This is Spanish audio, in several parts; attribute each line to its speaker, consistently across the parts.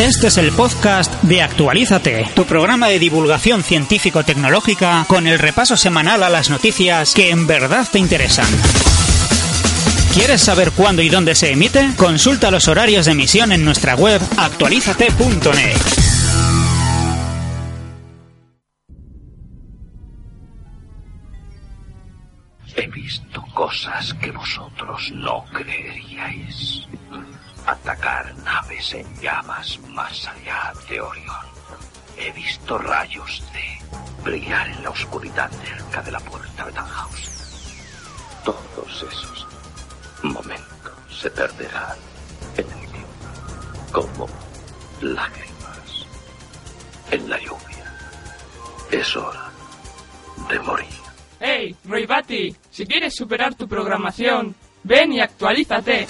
Speaker 1: Este es el podcast de Actualízate, tu programa de divulgación científico-tecnológica con el repaso semanal a las noticias que en verdad te interesan. ¿Quieres saber cuándo y dónde se emite? Consulta los horarios de emisión en nuestra web actualizate.net.
Speaker 2: He visto cosas que vosotros no creeríais. Atacar naves en llamas más allá de Orión. He visto rayos de brillar en la oscuridad cerca de la puerta de Tannhaus. Todos esos momentos se perderán en el tiempo, como lágrimas en la lluvia. Es hora de morir.
Speaker 3: ¡Hey, Roy Batty! Si quieres superar tu programación, ven y actualízate.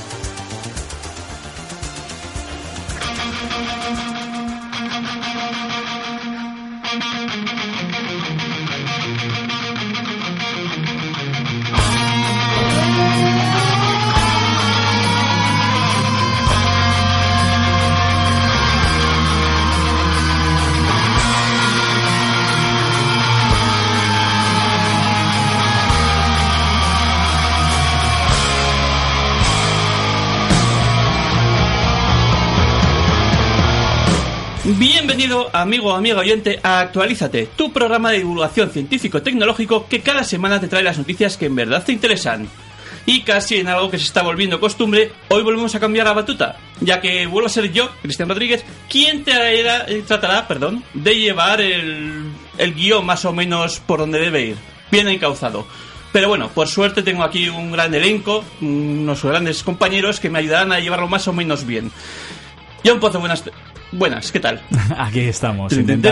Speaker 4: Bienvenido, amigo o amiga oyente, a Actualízate, tu programa de divulgación científico-tecnológico que cada semana te trae las noticias que en verdad te interesan. Y casi en algo que se está volviendo costumbre, hoy volvemos a cambiar la batuta, ya que vuelvo a ser yo, Cristian Rodríguez, quien tratará de llevar el guión más o menos por donde debe ir, bien encauzado. Pero bueno, por suerte tengo aquí un gran elenco, unos grandes compañeros que me ayudarán a llevarlo más o menos bien. John Pozo, buenas, ¿qué tal?
Speaker 5: Aquí estamos,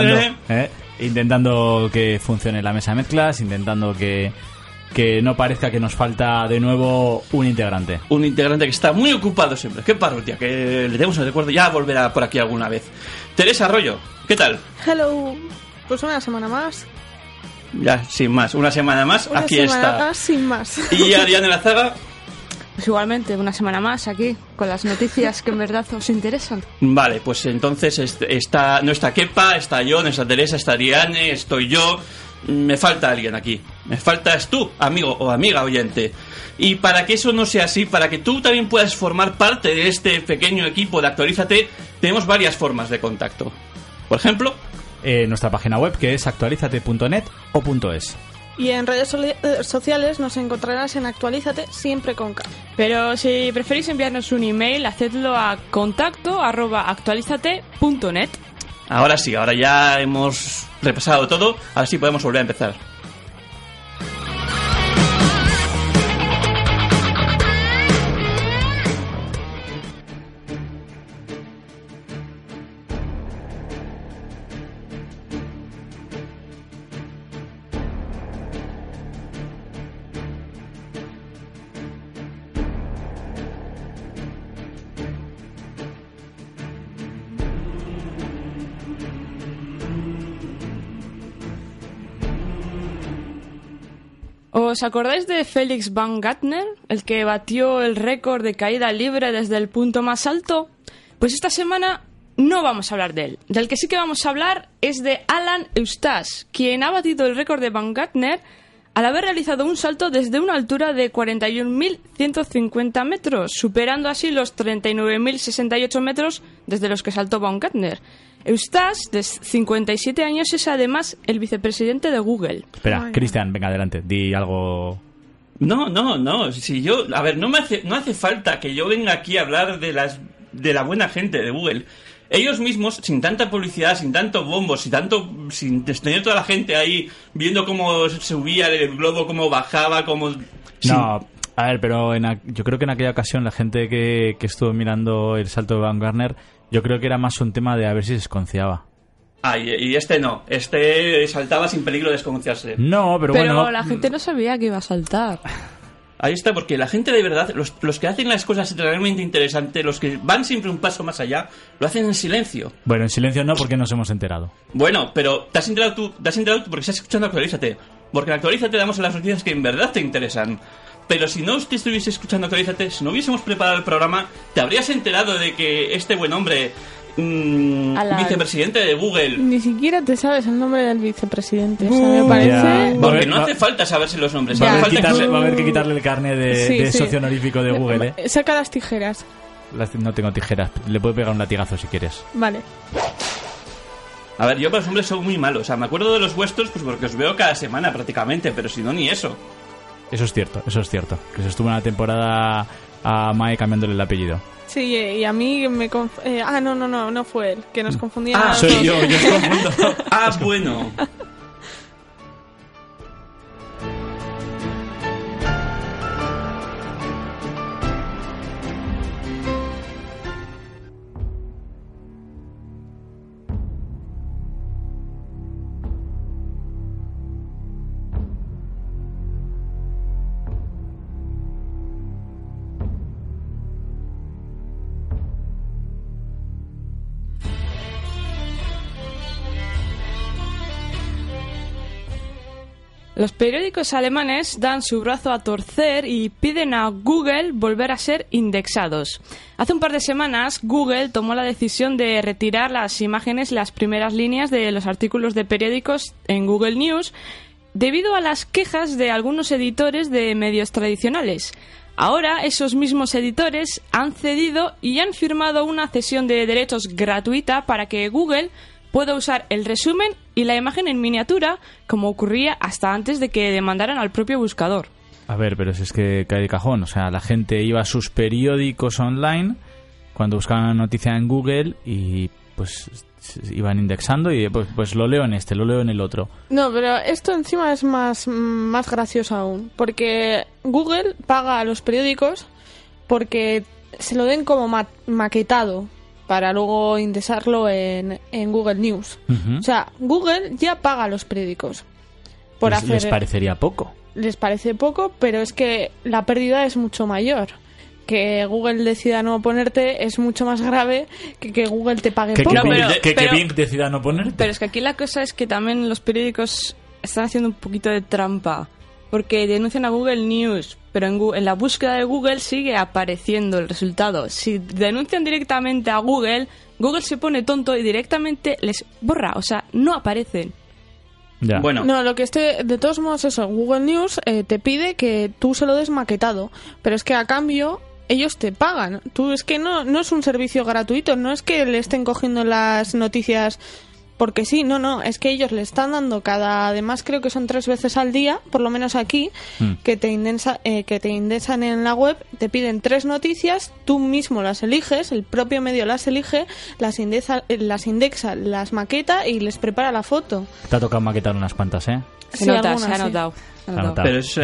Speaker 5: intentando que funcione la mesa de mezclas, intentando que no parezca que nos falta de nuevo un integrante.
Speaker 4: Un integrante que está muy ocupado siempre. Qué parroquia, que le tenemos el recuerdo, ya volverá por aquí alguna vez. Teresa Arroyo, ¿qué tal?
Speaker 6: Hello, pues una semana más.
Speaker 4: Ya, sin más, una semana más,
Speaker 6: una
Speaker 4: aquí
Speaker 6: semana
Speaker 4: está.
Speaker 6: Más, sin más.
Speaker 4: Y Ariane Lazaga.
Speaker 7: Pues igualmente, una semana más aquí, con las noticias que en verdad os interesan.
Speaker 4: Vale, pues entonces no está Kepa, está yo, no está Teresa, está Ariane, estoy yo. Me falta alguien aquí. Me faltas tú, amigo o amiga oyente. Y para que eso no sea así, para que tú también puedas formar parte de este pequeño equipo de Actualízate, tenemos varias formas de contacto. Por ejemplo,
Speaker 5: nuestra página web, que es actualizate.net o .es.
Speaker 6: Y en redes sociales nos encontrarás en Actualízate, siempre con K.
Speaker 7: Pero si preferís enviarnos un email, hacedlo a contacto@actualizate.net.
Speaker 4: Ahora sí, ahora ya hemos repasado todo, ahora sí podemos volver a empezar.
Speaker 7: ¿Os acordáis de Felix Baumgartner, el que batió el récord de caída libre desde el punto más alto? Pues esta semana no vamos a hablar de él. Del que sí que vamos a hablar es de Alan Eustace, quien ha batido el récord de Baumgartner al haber realizado un salto desde una altura de 41.150 metros, superando así los 39.068 metros desde los que saltó Baumgartner. Eustace, de 57 años, es además el vicepresidente de Google.
Speaker 5: Espera, Cristian, venga, adelante, di algo.
Speaker 4: No, si yo... A ver, no hace falta que yo venga aquí a hablar de la buena gente de Google. Ellos mismos, sin tanta publicidad, sin tanto bombo, sin tener toda la gente ahí viendo cómo subía el globo, cómo bajaba, cómo...
Speaker 5: No, a ver, pero yo creo que en aquella ocasión la gente que estuvo mirando el salto de Baumgartner, yo creo que era más un tema de a ver si se esconciaba.
Speaker 4: Ah, y este no. Este saltaba sin peligro de esconciarse.
Speaker 5: No, pero bueno...
Speaker 7: Pero la gente no sabía que iba a saltar.
Speaker 4: Ahí está, porque la gente de verdad, los que hacen las cosas realmente interesantes, los que van siempre un paso más allá, lo hacen en silencio.
Speaker 5: Bueno, en silencio no, porque nos hemos enterado.
Speaker 4: Bueno, pero te has enterado tú porque estás escuchando Actualízate. Porque en Actualízate damos las noticias que en verdad te interesan. Pero si no te estuviese escuchando Actualízate, si no hubiésemos preparado el programa, te habrías enterado de que este buen hombre vicepresidente de Google.
Speaker 6: Ni siquiera te sabes el nombre del vicepresidente. O sea, me parece...
Speaker 4: Porque no hace falta saberse los nombres.
Speaker 5: Va a
Speaker 4: Hace
Speaker 5: haber que quitarle el carnet de socio honorífico de Google, ¿eh?
Speaker 6: Saca las tijeras.
Speaker 5: No tengo tijeras. Le puedo pegar un latigazo si quieres.
Speaker 6: Vale.
Speaker 4: A ver, yo para los nombres soy muy malo. O sea, me acuerdo de los vuestros pues porque os veo cada semana prácticamente, pero si no, ni eso.
Speaker 5: Eso es cierto. Que se estuvo una temporada a Mae cambiándole el apellido.
Speaker 6: Sí, y a mí me... no fue él, que nos confundía.
Speaker 4: Ah,
Speaker 5: soy yo os confundo.
Speaker 4: Bueno.
Speaker 7: Los periódicos alemanes dan su brazo a torcer y piden a Google volver a ser indexados. Hace un par de semanas, Google tomó la decisión de retirar las imágenes, las primeras líneas de los artículos de periódicos en Google News debido a las quejas de algunos editores de medios tradicionales. Ahora, esos mismos editores han cedido y han firmado una cesión de derechos gratuita para que Google pueda usar el resumen y la imagen en miniatura, como ocurría hasta antes de que demandaran al propio buscador.
Speaker 5: A ver, pero si es que cae de cajón. O sea, la gente iba a sus periódicos online cuando buscaban una noticia en Google y pues iban indexando y pues lo leo en este, lo leo en el otro.
Speaker 6: No, pero esto encima es más gracioso aún, porque Google paga a los periódicos porque se lo den como maquetado para luego indexarlo en Google News.
Speaker 5: Uh-huh.
Speaker 6: O sea, Google ya paga a los periódicos por hacer...
Speaker 5: Les parecería poco.
Speaker 6: Les parece poco, pero es que la pérdida es mucho mayor. Que Google decida no ponerte es mucho más grave que Google te pague poco.
Speaker 5: Que Bing decida no ponerte.
Speaker 7: Pero es que aquí la cosa es que también los periódicos están haciendo un poquito de trampa, porque denuncian a Google News, pero en la búsqueda de Google sigue apareciendo el resultado. Si denuncian directamente a Google, Google se pone tonto y directamente les borra, o sea, no aparecen.
Speaker 5: Ya.
Speaker 4: Bueno.
Speaker 6: No, lo que de todos modos eso, Google News te pide que tú se lo des maquetado, pero es que a cambio ellos te pagan. Tú es que no es un servicio gratuito, no es que le estén cogiendo las noticias porque sí, no, es que ellos le están dando además creo que son 3 veces al día, por lo menos aquí, que te indexan en la web, te piden 3 noticias, tú mismo las eliges, el propio medio las elige, las indexa, las maqueta y les prepara la foto.
Speaker 5: Te ha tocado maquetar unas cuantas, ¿eh?
Speaker 7: Se ha notado.
Speaker 4: Pero eso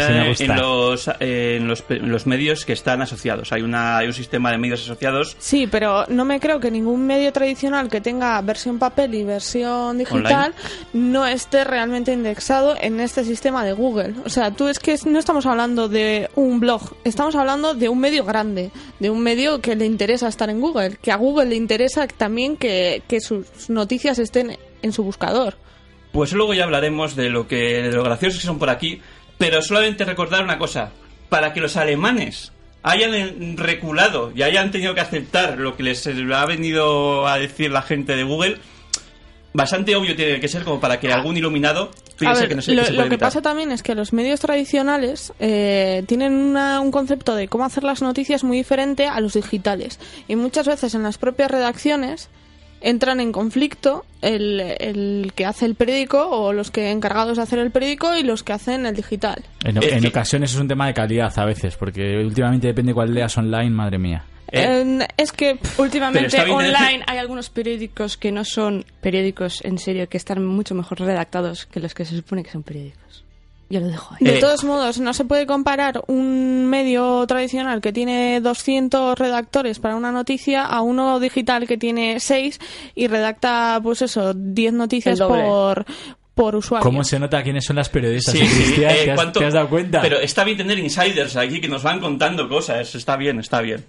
Speaker 4: en los medios que están asociados. Hay un sistema de medios asociados.
Speaker 6: Sí, pero no me creo que ningún medio tradicional que tenga versión papel y versión digital no esté realmente indexado en este sistema de Google. O sea, tú es que no estamos hablando de un blog, estamos hablando de un medio grande, de un medio que le interesa estar en Google, que a Google le interesa también que sus noticias estén en su buscador.
Speaker 4: Pues luego ya hablaremos de lo graciosos que son por aquí, pero solamente recordar una cosa. Para que los alemanes hayan reculado y hayan tenido que aceptar lo que les ha venido a decir la gente de Google, bastante obvio tiene que ser como para que algún iluminado piense que no se puede evitar.
Speaker 6: Lo que pasa también es que los medios tradicionales tienen un concepto de cómo hacer las noticias muy diferente a los digitales. Y muchas veces en las propias redacciones entran en conflicto el que hace el periódico o los que encargados de hacer el periódico y los que hacen el digital.
Speaker 5: En ocasiones es un tema de calidad a veces, porque últimamente depende cuál leas online, madre mía.
Speaker 6: Es que
Speaker 7: últimamente online hay algunos periódicos que no son periódicos en serio, que están mucho mejor redactados que los que se supone que son periódicos. Yo lo dejo ahí.
Speaker 6: De todos modos, no se puede comparar un medio tradicional que tiene 200 redactores para una noticia a uno digital que tiene 6 y redacta, pues eso, 10 noticias por usuario.
Speaker 5: ¿Cómo se nota quiénes son las periodistas?
Speaker 4: Sí,
Speaker 5: Cristian, ¿te has dado cuenta?
Speaker 4: Pero está bien tener insiders aquí que nos van contando cosas. Está bien, está bien.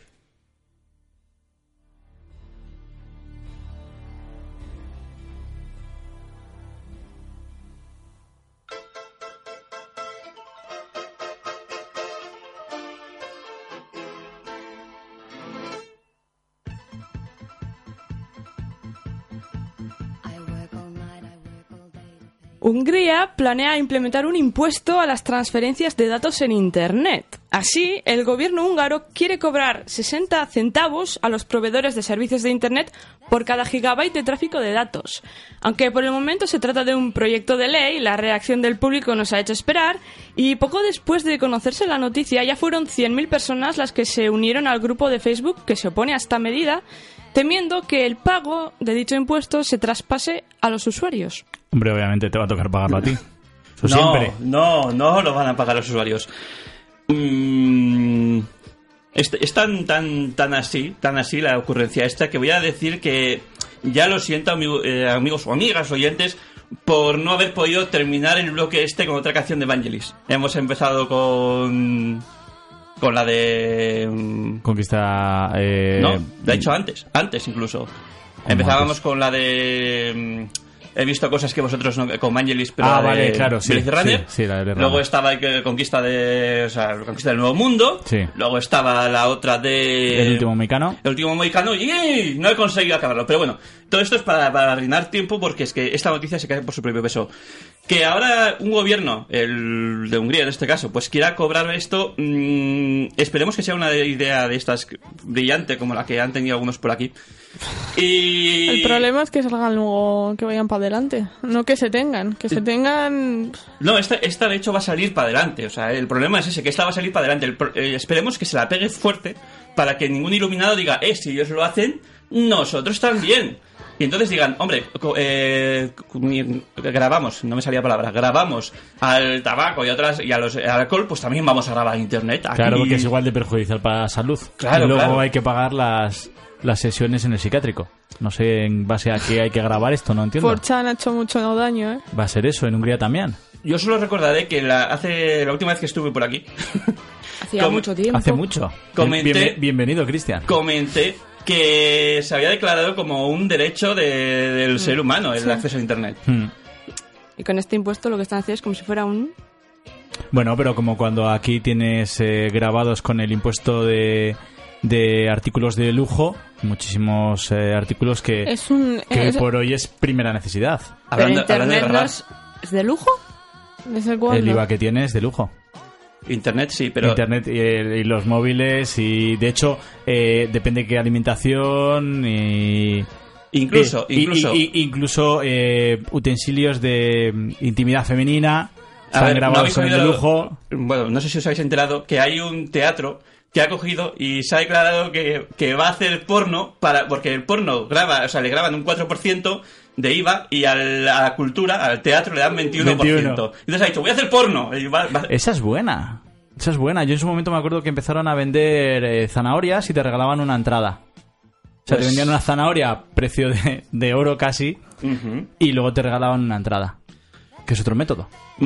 Speaker 7: Hungría planea implementar un impuesto a las transferencias de datos en Internet. Así, el gobierno húngaro quiere cobrar 60 centavos a los proveedores de servicios de Internet por cada gigabyte de tráfico de datos. Aunque por el momento se trata de un proyecto de ley, la reacción del público nos ha hecho esperar y poco después de conocerse la noticia ya fueron 100.000 personas las que se unieron al grupo de Facebook que se opone a esta medida, temiendo que el pago de dicho impuesto se traspase a los usuarios.
Speaker 5: Hombre, obviamente te va a tocar pagarlo a ti. Eso
Speaker 4: No,
Speaker 5: siempre.
Speaker 4: no lo van a pagar los usuarios. Es tan así la ocurrencia esta que voy a decir que ya lo siento, amigos o amigas oyentes, por no haber podido terminar el bloque este con otra canción de Vangelis. Hemos empezado con la de...
Speaker 5: Conquista...
Speaker 4: No, de hecho antes incluso. Empezábamos con la de... He visto cosas que vosotros no, con Vangelis, pero
Speaker 5: vale, claro, sí,
Speaker 4: Blade Runner.
Speaker 5: sí, la de Blade
Speaker 4: Luego
Speaker 5: Runner.
Speaker 4: estaba Conquista del Nuevo Mundo.
Speaker 5: Sí.
Speaker 4: Luego estaba la otra de...
Speaker 5: El último mohicano.
Speaker 4: El último mohicano y no he conseguido acabarlo. Pero bueno, todo esto es para arruinar tiempo porque es que esta noticia se cae por su propio peso. Que ahora un gobierno, el de Hungría en este caso, pues quiera cobrar esto, esperemos que sea una idea de estas brillante como la que han tenido algunos por aquí. Y...
Speaker 6: El problema es que salgan luego, que vayan para adelante. No que se tengan. Que se tengan...
Speaker 4: No, esta de hecho va a salir para adelante. O sea, el problema es ese, que esta va a salir para adelante. Esperemos que se la pegue fuerte para que ningún iluminado diga, si ellos lo hacen, nosotros también. Y entonces digan, hombre, grabamos, no me salía palabra, grabamos al tabaco y al alcohol, pues también vamos a grabar a Internet. Aquí.
Speaker 5: Claro, porque es igual de perjudicial para la salud.
Speaker 4: Claro,
Speaker 5: y luego
Speaker 4: claro.
Speaker 5: hay que pagar las sesiones en el psiquiátrico. No sé en base a qué hay que grabar esto, no entiendo.
Speaker 6: 4chan ha hecho mucho daño, ¿eh?
Speaker 5: Va a ser eso, en Hungría también.
Speaker 4: Yo solo recordaré que la última vez que estuve por aquí...
Speaker 7: Hacía mucho tiempo.
Speaker 5: Hace mucho.
Speaker 4: Comenté-
Speaker 5: Bienvenido, Cristian.
Speaker 4: Comenté que se había declarado como un derecho del ser humano el acceso a Internet.
Speaker 7: Y con este impuesto lo que están haciendo es como si fuera un...
Speaker 5: Bueno, pero como cuando aquí tienes grabados con el impuesto de artículos de lujo, muchísimos artículos que por hoy es primera necesidad.
Speaker 7: Pero
Speaker 4: Hablando de
Speaker 7: Internet no
Speaker 4: grabar.
Speaker 7: es de lujo.
Speaker 6: ¿Desde cuándo?
Speaker 5: El IVA que tiene es de lujo.
Speaker 4: Internet sí, pero...
Speaker 5: Internet y los móviles y de hecho depende qué alimentación y...
Speaker 4: Incluso
Speaker 5: incluso utensilios de intimidad femenina están grabados con el de lujo.
Speaker 4: Bueno, no sé si os habéis enterado que hay un teatro que ha cogido y se ha declarado que va a hacer porno porque el porno le graban un 4% de IVA y a la cultura, al teatro, le dan 21%.
Speaker 5: 21.
Speaker 4: Entonces ha dicho, voy a hacer porno. Y
Speaker 5: Esa es buena. Yo en su momento me acuerdo que empezaron a vender zanahorias y te regalaban una entrada. O sea, te vendían una zanahoria a precio de oro casi y luego te regalaban una entrada. Que es otro método.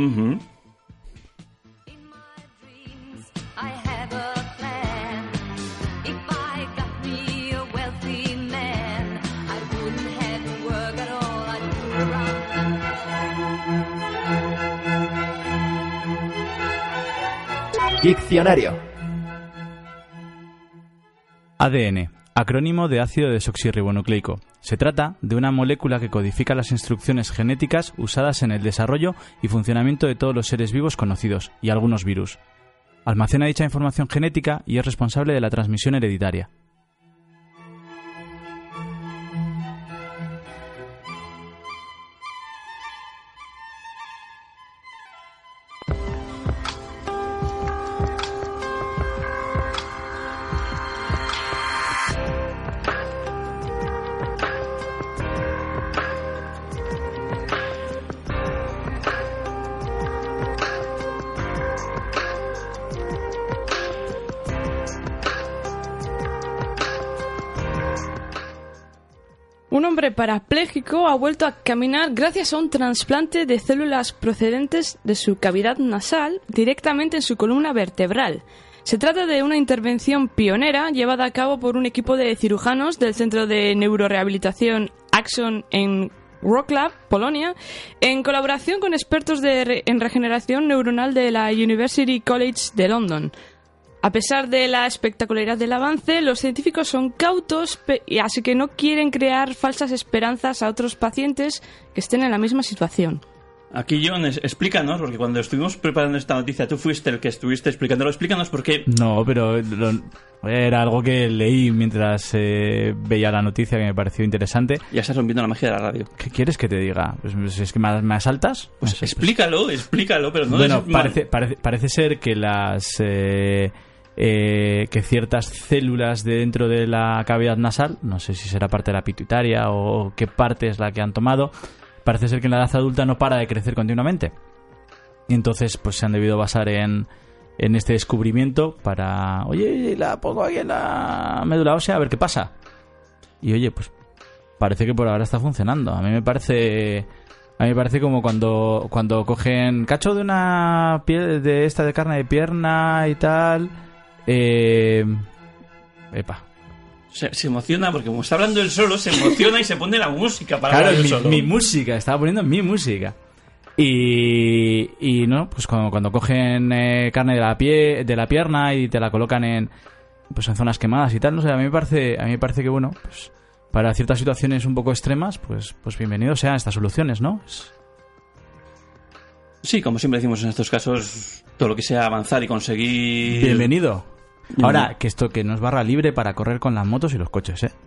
Speaker 8: Diccionario.
Speaker 5: ADN, acrónimo de ácido desoxirribonucleico. Se trata de una molécula que codifica las instrucciones genéticas usadas en el desarrollo y funcionamiento de todos los seres vivos conocidos y algunos virus. Almacena dicha información genética y es responsable de la transmisión hereditaria.
Speaker 7: Un hombre parapléjico ha vuelto a caminar gracias a un trasplante de células procedentes de su cavidad nasal directamente en su columna vertebral. Se trata de una intervención pionera llevada a cabo por un equipo de cirujanos del Centro de Neurorehabilitación Axon en Wrocław, Polonia, en colaboración con expertos en regeneración neuronal de la University College de London. A pesar de la espectacularidad del avance, los científicos son cautos, así que no quieren crear falsas esperanzas a otros pacientes que estén en la misma situación.
Speaker 4: Aquí, John, explícanos, porque cuando estuvimos preparando esta noticia, tú fuiste el que estuviste explicándolo. Explícanos por qué.
Speaker 5: No, pero era algo que leí mientras veía la noticia, que me pareció interesante.
Speaker 4: Ya estás rompiendo la magia de la radio.
Speaker 5: ¿Qué quieres que te diga? Pues es que me asaltas.
Speaker 4: Pues explícalo, pero no.
Speaker 5: Bueno, parece ser que que ciertas células de dentro de la cavidad nasal, no sé si será parte de la pituitaria o qué parte es la que han tomado, parece ser que en la edad adulta no para de crecer continuamente. Y entonces pues se han debido basar en este descubrimiento para, oye, la pongo aquí en la médula ósea a ver qué pasa. Y oye, pues parece que por ahora está funcionando. A mí me parece como cuando cogen cacho de una piel de esta de carne de pierna y tal. Epa.
Speaker 4: Se emociona porque como está hablando él solo, se emociona y se pone la música para
Speaker 5: claro,
Speaker 4: hablar él solo.
Speaker 5: Mi música, estaba poniendo mi música. Y no, pues cuando cogen carne de la pierna y te la colocan en zonas quemadas y tal, no sé, a mí me parece que bueno, pues para ciertas situaciones un poco extremas, pues bienvenidos sean estas soluciones, ¿no?
Speaker 4: Sí, como siempre decimos en estos casos, todo lo que sea avanzar y conseguir...
Speaker 5: Bienvenido. Ahora, que esto que no es barra libre para correr con las motos y los coches, ¿eh?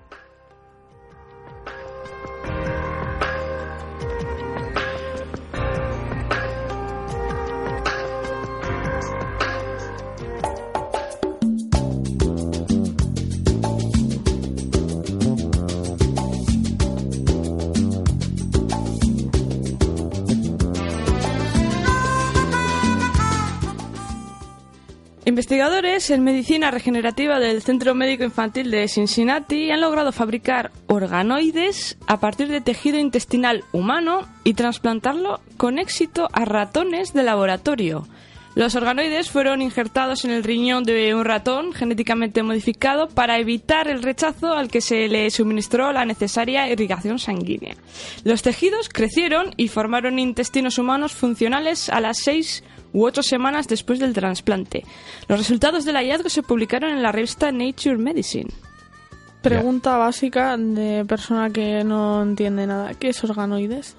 Speaker 7: Investigadores en medicina regenerativa del Centro Médico Infantil de Cincinnati han logrado fabricar organoides a partir de tejido intestinal humano y trasplantarlo con éxito a ratones de laboratorio. Los organoides fueron injertados en el riñón de un ratón genéticamente modificado para evitar el rechazo al que se le suministró la necesaria irrigación sanguínea. Los tejidos crecieron y formaron intestinos humanos funcionales a las 6 u 8 semanas después del trasplante. Los resultados del hallazgo se publicaron en la revista Nature Medicine.
Speaker 6: Pregunta básica de persona que no entiende nada. ¿Qué es organoides?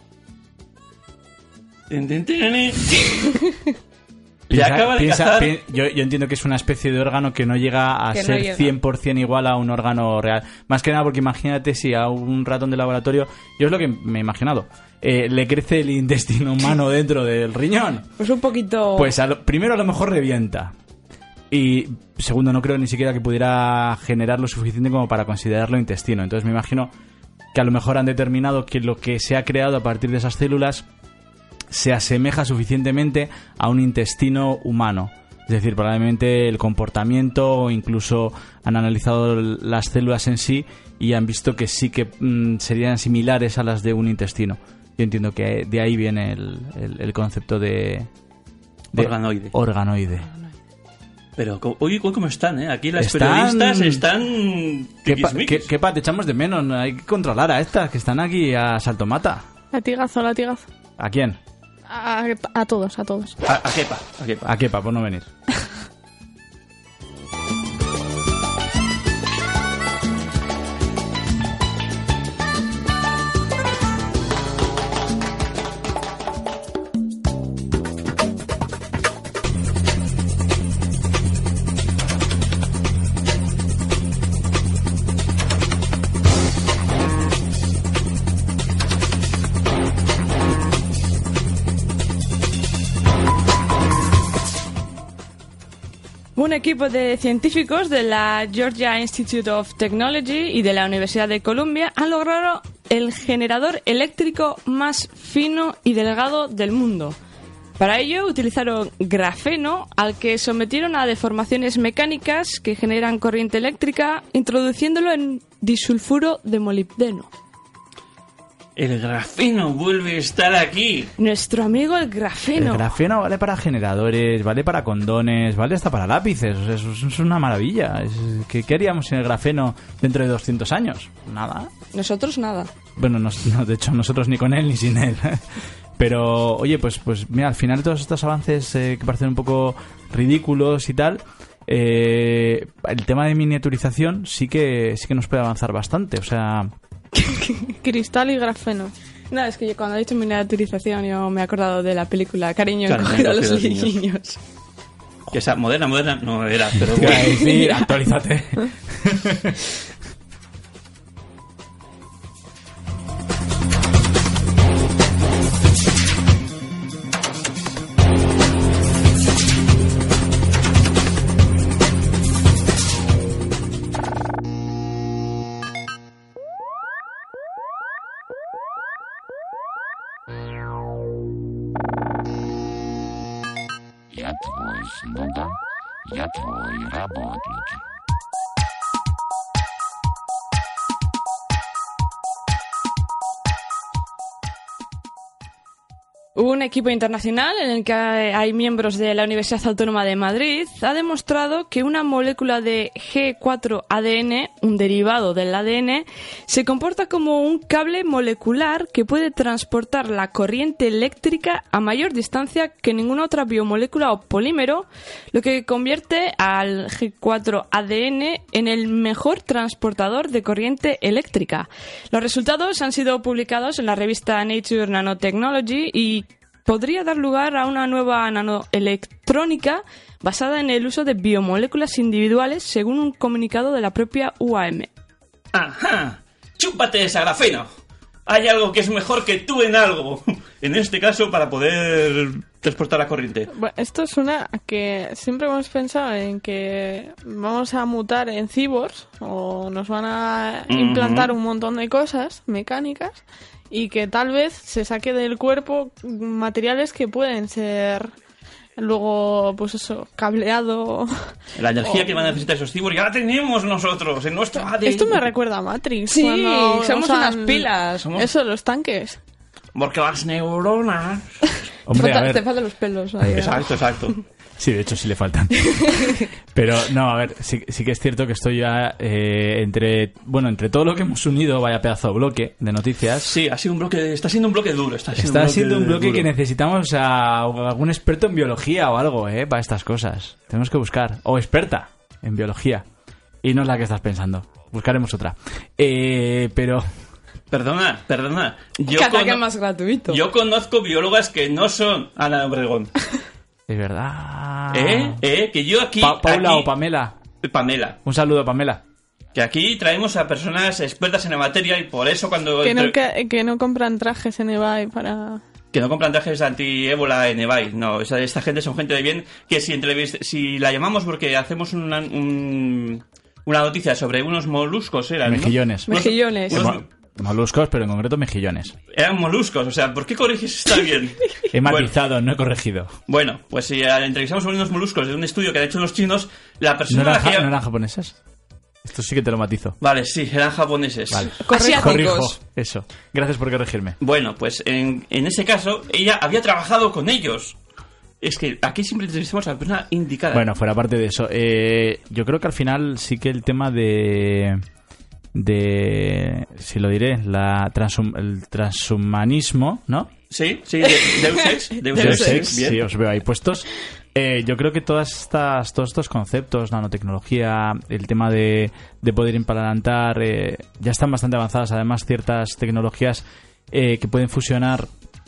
Speaker 5: Yo entiendo que es una especie de órgano que no llega a ser 100% igual a un órgano real. Más que nada porque imagínate si a un ratón de laboratorio, yo es lo que me he imaginado, le crece el intestino humano dentro del riñón.
Speaker 7: Pues un poquito...
Speaker 5: Pues primero a lo mejor revienta. Y segundo, no creo ni siquiera que pudiera generar lo suficiente como para considerarlo intestino. Entonces me imagino que a lo mejor han determinado que lo que se ha creado a partir de esas células se asemeja suficientemente a un intestino humano. Es decir, probablemente el comportamiento o incluso han analizado las células en sí y han visto que sí que serían similares a las de un intestino. Yo entiendo que de ahí viene el concepto de organoide.
Speaker 4: Pero hoy cómo están, ¿eh? Aquí las periodistas están...
Speaker 5: ¿Qué te echamos de menos? Hay que controlar a estas que están aquí a saltomata.
Speaker 6: Latigazo.
Speaker 5: ¿A quién?
Speaker 6: A todos.
Speaker 4: A
Speaker 5: Kepa, por no venir.
Speaker 7: Un equipo de científicos de la Georgia Institute of Technology y de la Universidad de Columbia han logrado el generador eléctrico más fino y delgado del mundo. Para ello utilizaron grafeno, al que sometieron a deformaciones mecánicas que generan corriente eléctrica, introduciéndolo en disulfuro de molibdeno.
Speaker 4: El grafeno vuelve a estar aquí.
Speaker 7: Nuestro amigo el grafeno.
Speaker 5: El grafeno vale para generadores, vale para condones, vale hasta para lápices. O sea, eso es una maravilla. ¿Qué haríamos sin el grafeno dentro de 200 años? Nada.
Speaker 7: Nosotros nada.
Speaker 5: Bueno, no, de hecho nosotros ni con él ni sin él. Pero, oye, pues mira, al final todos estos avances que parecen un poco ridículos y tal, el tema de miniaturización sí que nos puede avanzar bastante. O sea...
Speaker 6: Cristal y grafeno.
Speaker 7: No, es que yo cuando he dicho miniaturización yo me he acordado de la película Cariño
Speaker 4: Claro,
Speaker 7: encogido a los
Speaker 4: encogido a los
Speaker 7: niños.
Speaker 4: Que esa moderna no era, pero
Speaker 5: Iba a
Speaker 4: bueno.
Speaker 5: decir, actualízate.
Speaker 8: Я твой слуга, я твой работник.
Speaker 7: Un equipo internacional en el que hay miembros de la Universidad Autónoma de Madrid ha demostrado que una molécula de G4-ADN, un derivado del ADN, se comporta como un cable molecular que puede transportar la corriente eléctrica a mayor distancia que ninguna otra biomolécula o polímero, lo que convierte al G4-ADN en el mejor transportador de corriente eléctrica. Los resultados han sido publicados en la revista Nature Nanotechnology y podría dar lugar a una nueva nanoelectrónica basada en el uso de biomoléculas individuales, según un comunicado de la propia UAM.
Speaker 4: ¡Ajá! ¡Chúpate esa grafeno! Hay algo que es mejor que tú en algo. En este caso, para poder transportar la corriente.
Speaker 6: Bueno, esto es una que siempre hemos pensado en que vamos a mutar en cyborgs o nos van a implantar un montón de cosas mecánicas y que tal vez se saque del cuerpo materiales que pueden ser luego, pues eso, cableado.
Speaker 4: La energía que van a necesitar esos cyborgs ya la tenemos nosotros en nuestro ADN.
Speaker 6: Esto me recuerda a Matrix.
Speaker 7: Sí,
Speaker 6: cuando
Speaker 7: somos
Speaker 6: usan
Speaker 7: unas pilas.
Speaker 6: Eso, los tanques.
Speaker 4: Porque las neuronas...
Speaker 5: Hombre, a
Speaker 7: Te
Speaker 5: ver.
Speaker 7: faltan los pelos. Ahí,
Speaker 4: Exacto.
Speaker 5: Sí, de hecho sí le faltan. Pero no, a ver, sí que es cierto que estoy ya entre todo lo que hemos unido, vaya pedazo de bloque de noticias.
Speaker 4: Sí, ha sido un bloque, está siendo un bloque duro. Está
Speaker 5: siendo un bloque
Speaker 4: duro.
Speaker 5: que necesitamos a algún experto en biología o algo, para estas cosas. Tenemos que buscar. O experta en biología. Y no es la que estás pensando. Buscaremos otra. Pero...
Speaker 4: Perdona.
Speaker 7: ¿Qué ataque más gratuito?
Speaker 4: Yo conozco biólogas que no son Ana Obregón.
Speaker 5: Es verdad.
Speaker 4: Que yo aquí...
Speaker 5: Paula
Speaker 4: aquí-
Speaker 5: o Pamela.
Speaker 4: Pamela.
Speaker 5: Un saludo, Pamela.
Speaker 4: Que aquí traemos a personas expertas en la materia y por eso cuando...
Speaker 6: Que no compran trajes en eBay para...
Speaker 4: Que no compran trajes anti-ébola en eBay. No, esta gente son gente de bien que si la llamamos porque hacemos una noticia sobre unos moluscos, eran, ¿no?
Speaker 5: Mejillones.
Speaker 7: Mejillones.
Speaker 5: Moluscos, pero en concreto mejillones.
Speaker 4: Eran moluscos, o sea, ¿por qué corriges? Está bien.
Speaker 5: He matizado, no he corregido.
Speaker 4: Bueno, pues si entrevistamos sobre unos moluscos de un estudio que han hecho los chinos, la
Speaker 5: ¿No
Speaker 4: persona...
Speaker 5: eran,
Speaker 4: que...
Speaker 5: ¿No eran japoneses? Esto sí que te lo matizo.
Speaker 4: Vale, sí, eran japoneses.
Speaker 5: Vale.
Speaker 7: Asiáticos.
Speaker 5: Corrijo eso. Gracias por corregirme.
Speaker 4: Bueno, pues en ese caso, ella había trabajado con ellos. Es que aquí siempre entrevistamos a la persona indicada.
Speaker 5: Bueno, fuera parte de eso, yo creo que al final sí que el tema de si lo diré, el transhumanismo, ¿no?
Speaker 4: Sí, Deus Ex.
Speaker 5: Deus Ex,
Speaker 4: bien.
Speaker 5: sí, os veo ahí puestos. Yo creo que todos estos conceptos, nanotecnología, el tema de poder implantar, ya están bastante avanzadas. Además, ciertas tecnologías que pueden fusionar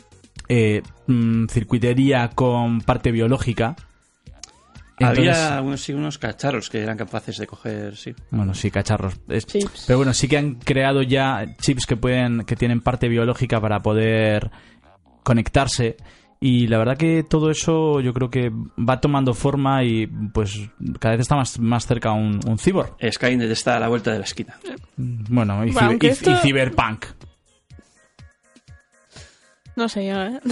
Speaker 5: circuitería con parte biológica. Entonces,
Speaker 4: Había unos cacharros que eran capaces de coger, sí.
Speaker 5: bueno, sí, cacharros.
Speaker 7: Chips.
Speaker 5: Pero bueno, sí que han creado ya chips que tienen parte biológica para poder conectarse. Y la verdad que todo eso yo creo que va tomando forma y pues cada vez está más cerca un cyborg.
Speaker 4: Skynet está a la vuelta de la esquina.
Speaker 5: Bueno, y
Speaker 6: Aunque
Speaker 5: Cyberpunk.
Speaker 6: No sé yo, ¿eh?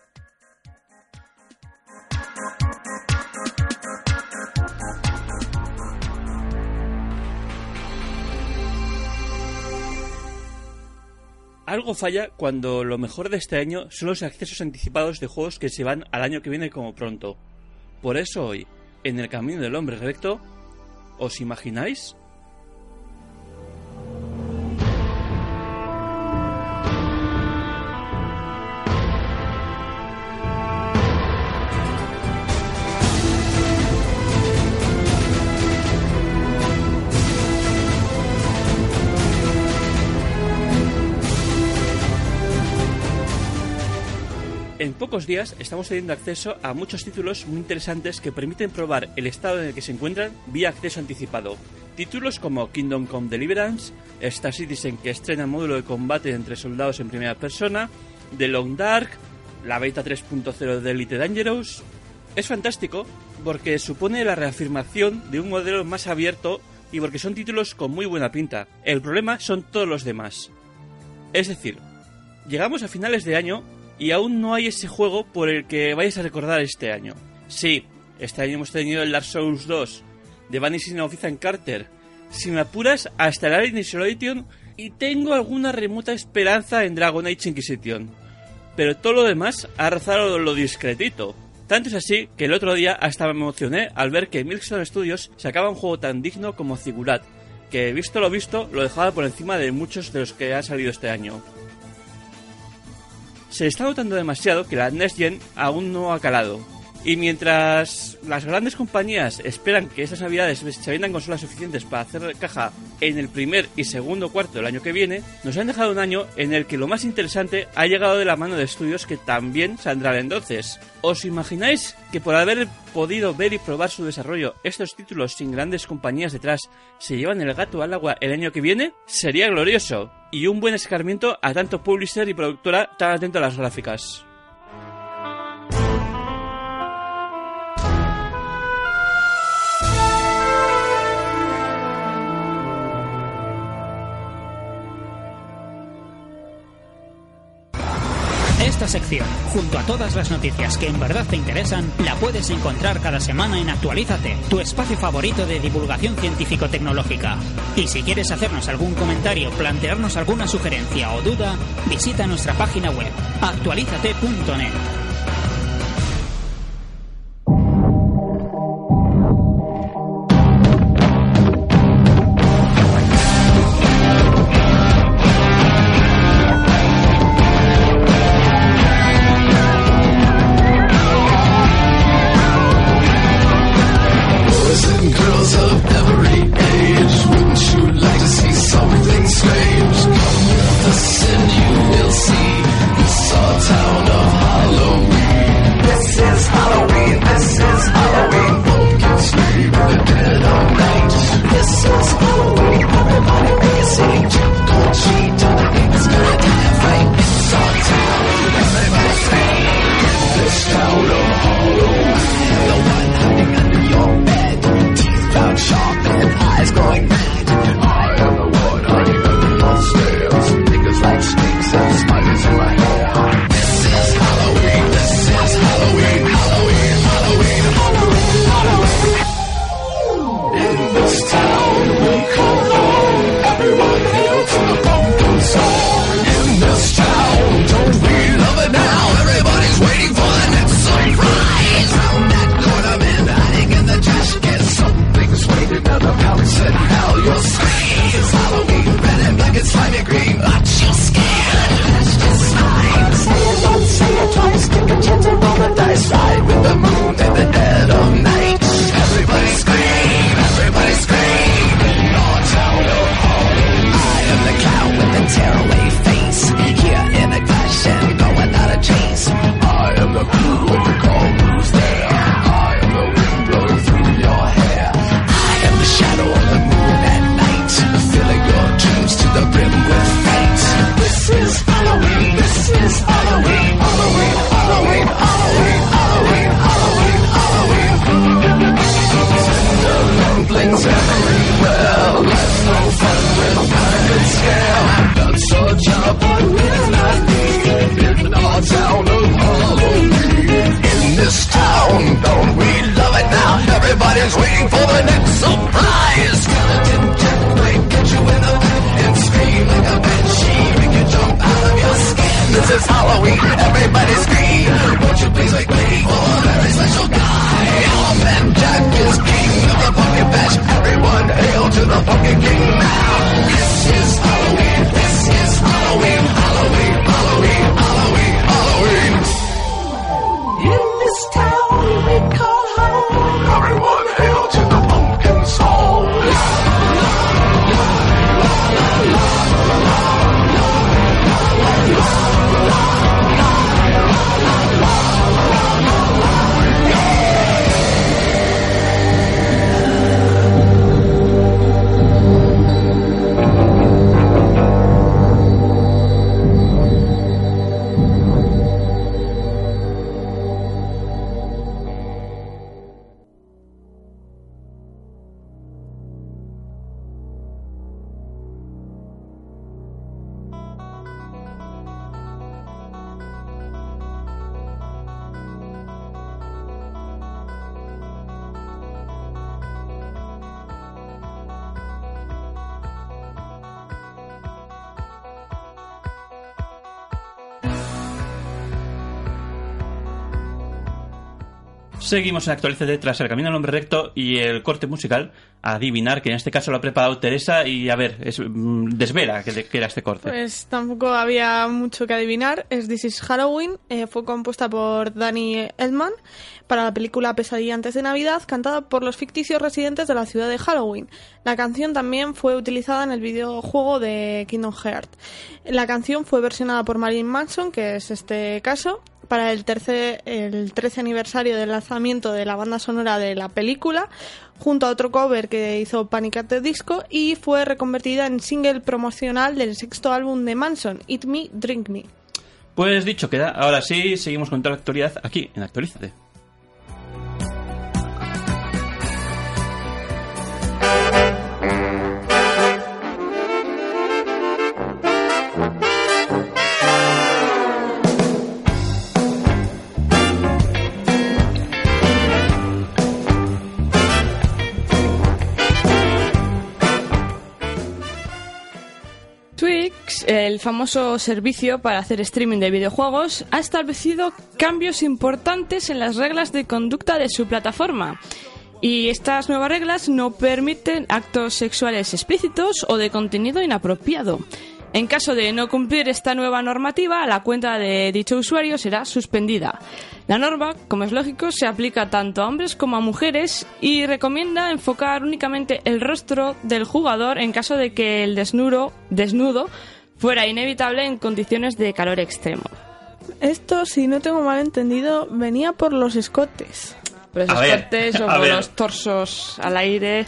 Speaker 4: Algo falla cuando lo mejor de este año son los accesos anticipados de juegos que se van al año que viene como pronto. Por eso hoy, en el camino del hombre recto, ¿os imagináis? En pocos días estamos teniendo acceso a muchos títulos muy interesantes que permiten probar el estado en el que se encuentran vía acceso anticipado. Títulos como Kingdom Come Deliverance, Star Citizen, que estrena módulo de combate entre soldados en primera persona, The Long Dark, la beta 3.0 de Elite Dangerous. Es fantástico porque supone la reafirmación de un modelo más abierto y porque son títulos con muy buena pinta. El problema son todos los demás. Es decir, llegamos a finales de año y aún no hay ese juego por el que vayáis a recordar este año. Sí, este año hemos tenido el Dark Souls 2, The Vanishing of Ethan Carter, si me apuras hasta el Alien Isolation, y tengo alguna remota esperanza en Dragon Age Inquisition. Pero todo lo demás ha rozado lo discretito. Tanto es así que el otro día hasta me emocioné al ver que Milestone Studios sacaba un juego tan digno como Ziggurat, que visto lo dejaba por encima de muchos de los que han salido este año. Se está notando demasiado que la Next Gen aún no ha calado. Y mientras las grandes compañías esperan que estas navidades se vendan consolas suficientes para hacer caja en el primer y segundo cuarto del año que viene, nos han dejado un año en el que lo más interesante ha llegado de la mano de estudios que también saldrán entonces. ¿Os imagináis que por haber podido ver y probar su desarrollo, estos títulos sin grandes compañías detrás se llevan el gato al agua el año que viene? Sería glorioso y un buen escarmiento a tanto publisher y productora tan atento a las gráficas.
Speaker 1: Esta sección, junto a todas las noticias que en verdad te interesan, la puedes encontrar cada semana en Actualízate, tu espacio favorito de divulgación científico-tecnológica. Y si quieres hacernos algún comentario, plantearnos alguna sugerencia o duda, visita nuestra página web, actualizate.net.
Speaker 4: Seguimos en Actualízate tras el camino al hombre recto y el corte musical a adivinar, que en este caso lo ha preparado Teresa. Y a ver, desvela qué era este corte.
Speaker 6: Pues tampoco había mucho que adivinar. Es This is Halloween. Fue compuesta por Danny Elfman para la película Pesadilla antes de Navidad, cantada por los ficticios residentes de la ciudad de Halloween. La canción también fue utilizada en el videojuego de Kingdom Hearts. La canción fue versionada por Marilyn Manson, que es este caso, para el 13 aniversario del lanzamiento de la banda sonora de la película, junto a otro cover que hizo Panic! At the Disco, y fue reconvertida en single promocional del 6º álbum de Manson, Eat Me, Drink Me.
Speaker 4: Pues dicho queda, ahora sí, seguimos con toda la actualidad aquí en Actualízate.
Speaker 7: Twitch, el famoso servicio para hacer streaming de videojuegos, ha establecido cambios importantes en las reglas de conducta de su plataforma. Y estas nuevas reglas no permiten actos sexuales explícitos o de contenido inapropiado. En caso de no cumplir esta nueva normativa, la cuenta de dicho usuario será suspendida. La norma, como es lógico, se aplica tanto a hombres como a mujeres y recomienda enfocar únicamente el rostro del jugador en caso de que el desnudo fuera inevitable en condiciones de calor extremo.
Speaker 6: Esto, si no tengo mal entendido, venía por los escotes.
Speaker 7: Por los escotes o por los torsos al aire.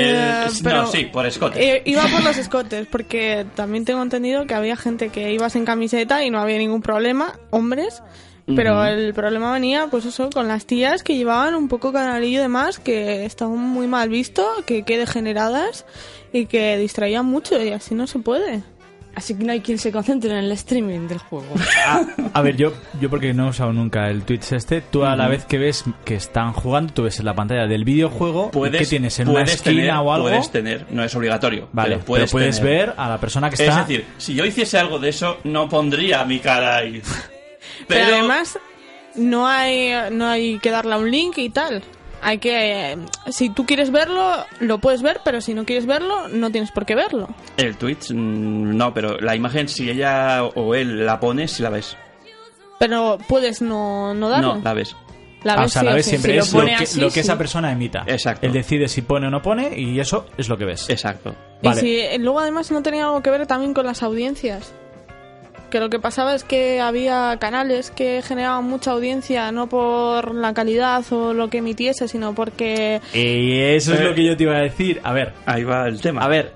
Speaker 4: No, sí, por escotes.
Speaker 6: Iba por los escotes, porque también tengo entendido que había gente que iba sin camiseta y no había ningún problema, hombres. Pero el problema venía, pues eso, con las tías que llevaban un poco canalillo de más, que estaban muy mal visto, que degeneradas y que distraían mucho, y así no se puede.
Speaker 7: Así que no hay quien se concentre en el streaming del juego.
Speaker 5: A ver, yo porque no he usado nunca el Twitch tú a la vez que ves que están jugando, tú ves en la pantalla del videojuego que tienes en una esquina o algo.
Speaker 4: Puedes tener, no es obligatorio,
Speaker 5: vale, pero puedes ver a la persona que está.
Speaker 4: Es decir, si yo hiciese algo de eso, no pondría mi cara ahí.
Speaker 6: Pero además no hay que darle a un link y tal. Hay que, si tú quieres verlo, lo puedes ver, pero si no quieres verlo, no tienes por qué verlo.
Speaker 4: El Twitch, no, pero la imagen, si ella o él la pone, si la ves.
Speaker 6: Pero puedes no darlo.
Speaker 4: No, la ves.
Speaker 6: La ves,
Speaker 5: la ves siempre.
Speaker 6: Si
Speaker 5: es lo que esa persona emita.
Speaker 4: Exacto.
Speaker 5: Él decide si pone o no pone y eso es lo que ves.
Speaker 4: Exacto.
Speaker 6: Vale. Y luego además no tenía algo que ver también con las audiencias. Que lo que pasaba es que había canales que generaban mucha audiencia, no por la calidad o lo que emitiese, sino porque...
Speaker 5: Y eso es lo que yo te iba a decir. A ver,
Speaker 4: ahí va el tema.
Speaker 5: A ver,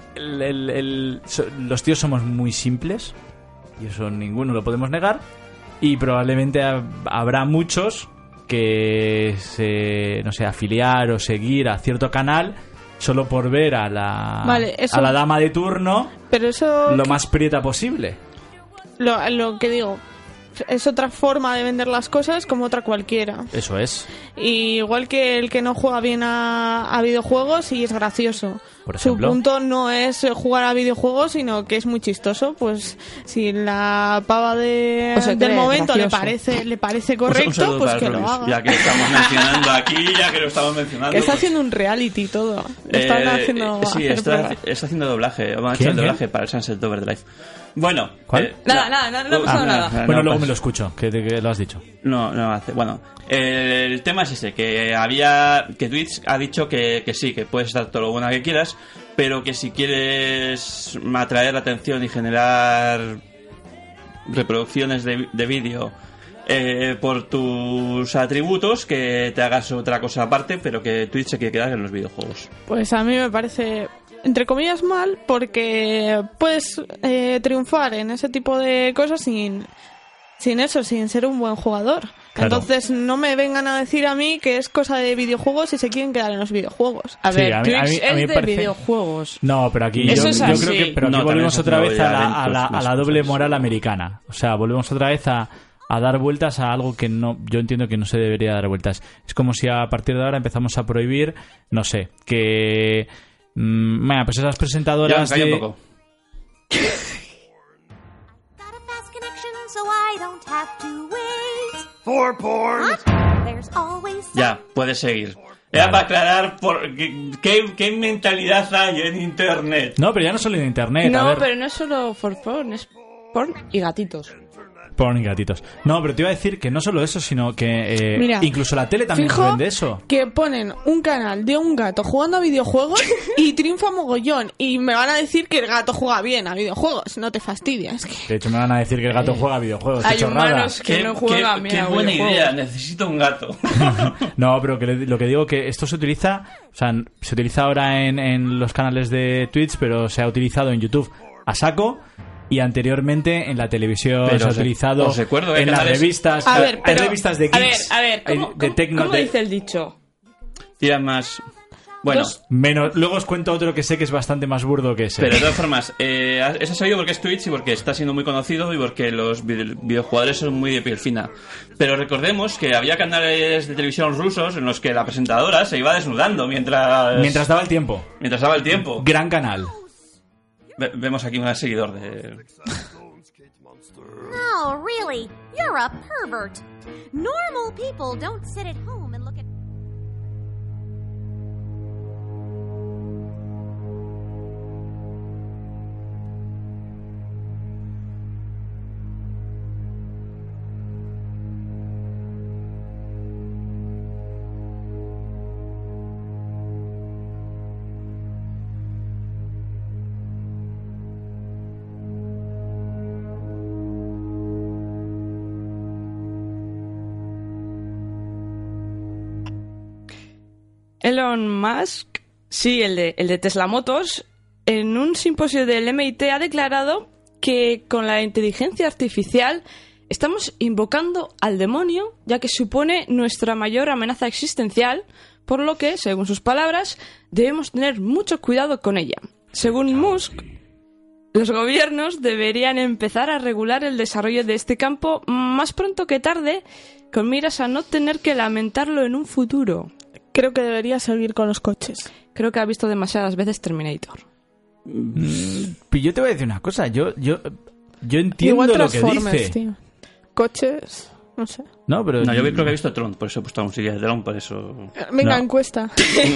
Speaker 5: los tíos somos muy simples, y eso ninguno lo podemos negar, y probablemente habrá muchos que afiliar o seguir a cierto canal solo por ver a la dama de turno,
Speaker 6: pero eso
Speaker 5: lo más prieta posible.
Speaker 6: Lo que digo, es otra forma de vender las cosas como otra cualquiera.
Speaker 5: Eso es.
Speaker 6: Y igual que el que no juega bien a videojuegos y es gracioso.
Speaker 5: Por ejemplo,
Speaker 6: su punto no es jugar a videojuegos, sino que es muy chistoso. Pues si la pava del momento le parece correcto, pues que lo haga.
Speaker 4: Ya que lo estamos mencionando aquí,
Speaker 6: Que está haciendo un reality todo. Está
Speaker 4: haciendo doblaje. Vamos a echar el doblaje para el Sunset Overdrive. Bueno,
Speaker 7: ¿cuál? Nada, no ha pasado nada.
Speaker 5: Bueno, luego me lo escucho, que lo has dicho.
Speaker 4: No hace. Bueno, el tema es ese, que Twitch ha dicho que sí, que puedes estar todo lo buena que quieras, pero que si quieres atraer la atención y generar reproducciones de vídeo por tus atributos, que te hagas otra cosa aparte, pero que Twitch se quiere quedar en los videojuegos.
Speaker 6: Pues a mí me parece, entre comillas, mal, porque puedes triunfar en ese tipo de cosas sin ser un buen jugador. Claro. Entonces no me vengan a decir a mí que es cosa de videojuegos y se quieren quedar en los videojuegos.
Speaker 7: A ver, Twitch es de videojuegos.
Speaker 5: No, pero aquí yo creo que aquí volvemos otra vez a la doble moral americana. O sea, volvemos otra vez a dar vueltas a algo que yo entiendo que no se debería dar vueltas. Es como si a partir de ahora empezamos a prohibir, no sé, que pues esas presentadoras
Speaker 4: un poco.
Speaker 9: So I don't have to wait for porn. What? There's
Speaker 4: Ya, puedes seguir. Era para aclarar qué mentalidad hay en Internet.
Speaker 5: No, pero ya no solo en Internet. a
Speaker 7: No,
Speaker 5: ver.
Speaker 7: pero no es solo for porn, es porn y gatitos.
Speaker 5: Porn y gatitos. No, pero te iba a decir que no solo eso, sino que
Speaker 6: Mira,
Speaker 5: incluso la tele también
Speaker 6: fijo
Speaker 5: vende eso.
Speaker 6: que ponen un canal de un gato jugando a videojuegos y triunfa mogollón. Y me van a decir que el gato juega bien a videojuegos. No te fastidies.
Speaker 5: De hecho, me van a decir que el gato juega a videojuegos.
Speaker 7: Hay
Speaker 5: Qué chorrada.
Speaker 7: humanos que no juegan bien
Speaker 4: qué
Speaker 7: a
Speaker 4: buena
Speaker 7: videojuegos.
Speaker 4: idea, necesito un gato.
Speaker 5: No, pero lo que digo que esto se utiliza, o sea, se utiliza ahora en los canales de Twitch, pero se ha utilizado en YouTube a saco. Y anteriormente en la televisión
Speaker 4: Pero
Speaker 5: se ha
Speaker 4: os
Speaker 5: utilizado
Speaker 4: recuerdo,
Speaker 5: en las
Speaker 4: canales-
Speaker 5: revistas.
Speaker 6: A ver,
Speaker 5: hay
Speaker 6: pero-
Speaker 5: revistas de
Speaker 7: A
Speaker 5: geeks,
Speaker 7: ver,
Speaker 5: hay
Speaker 7: ¿cómo,
Speaker 5: de tecno,
Speaker 7: cómo
Speaker 5: de-
Speaker 7: dice el dicho?
Speaker 4: Tira más... Bueno,
Speaker 5: menos. Luego os cuento otro que sé que es bastante más burdo que ese.
Speaker 4: pero de todas formas, eso se ha oído porque es Twitch y porque está siendo muy conocido y porque los videojugadores son muy de piel fina. Pero recordemos que había canales de televisión rusos en los que la presentadora se iba desnudando
Speaker 5: Mientras daba el tiempo.
Speaker 4: mientras daba el tiempo.
Speaker 5: Gran canal.
Speaker 4: Vemos aquí un seguidor de...
Speaker 9: No, really, you're a pervert. Normal people don't sit at home and look at...
Speaker 7: Elon Musk, sí, el de Tesla Motors, en un simposio del MIT ha declarado que con la inteligencia artificial estamos invocando al demonio, ya que supone nuestra mayor amenaza existencial, por lo que, según sus palabras, debemos tener mucho cuidado con ella. Según Musk, los gobiernos deberían empezar a regular el desarrollo de este campo más pronto que tarde, con miras a no tener que lamentarlo en un futuro.
Speaker 6: Creo que debería seguir con los coches.
Speaker 7: Creo que ha visto demasiadas veces Terminator.
Speaker 5: Pero yo te voy a decir una cosa. Yo entiendo
Speaker 6: Igual
Speaker 5: lo que
Speaker 6: Transformers,
Speaker 5: dice.
Speaker 6: tío. Coches, no sé.
Speaker 5: No, pero
Speaker 4: No, yo creo que he visto Tron, por eso he puesto la musiquilla de Tron, por eso...
Speaker 6: Venga,
Speaker 5: No.
Speaker 6: encuesta.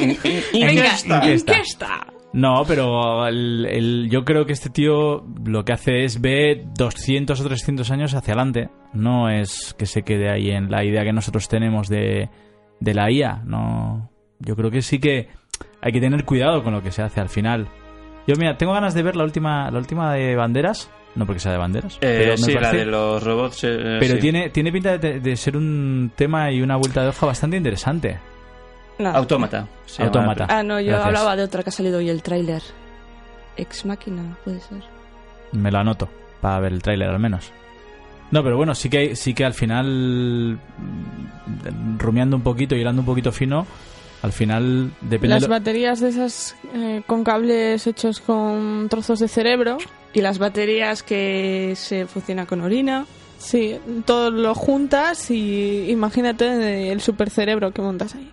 Speaker 7: ¡Encuesta!
Speaker 5: No, pero yo creo que este tío lo que hace es ver 200 o 300 años hacia adelante. No es que se quede ahí en la idea que nosotros tenemos de la IA. No, yo creo que sí que hay que tener cuidado con lo que se hace al final. Yo, mira, tengo ganas de ver la última de Banderas. No porque sea de Banderas. Pero me
Speaker 4: sí, la
Speaker 5: parece-
Speaker 4: de los robots...
Speaker 5: Pero
Speaker 4: sí.
Speaker 5: tiene pinta de ser un tema y una vuelta de hoja bastante interesante.
Speaker 7: No.
Speaker 4: Autómata. se llama.
Speaker 5: Autómata.
Speaker 7: Ah, no, yo
Speaker 5: Gracias.
Speaker 7: hablaba de otra que ha salido hoy el tráiler. Ex Máquina, puede ser.
Speaker 5: Me lo anoto para ver el tráiler al menos. No, pero bueno, sí que al final, rumiando un poquito y hilando un poquito fino, al final depende
Speaker 6: Las
Speaker 5: de lo-
Speaker 6: baterías de esas con cables hechos con trozos de cerebro.
Speaker 7: Y las baterías que se funcionan con orina.
Speaker 6: Sí, todo lo juntas y imagínate el supercerebro que montas ahí.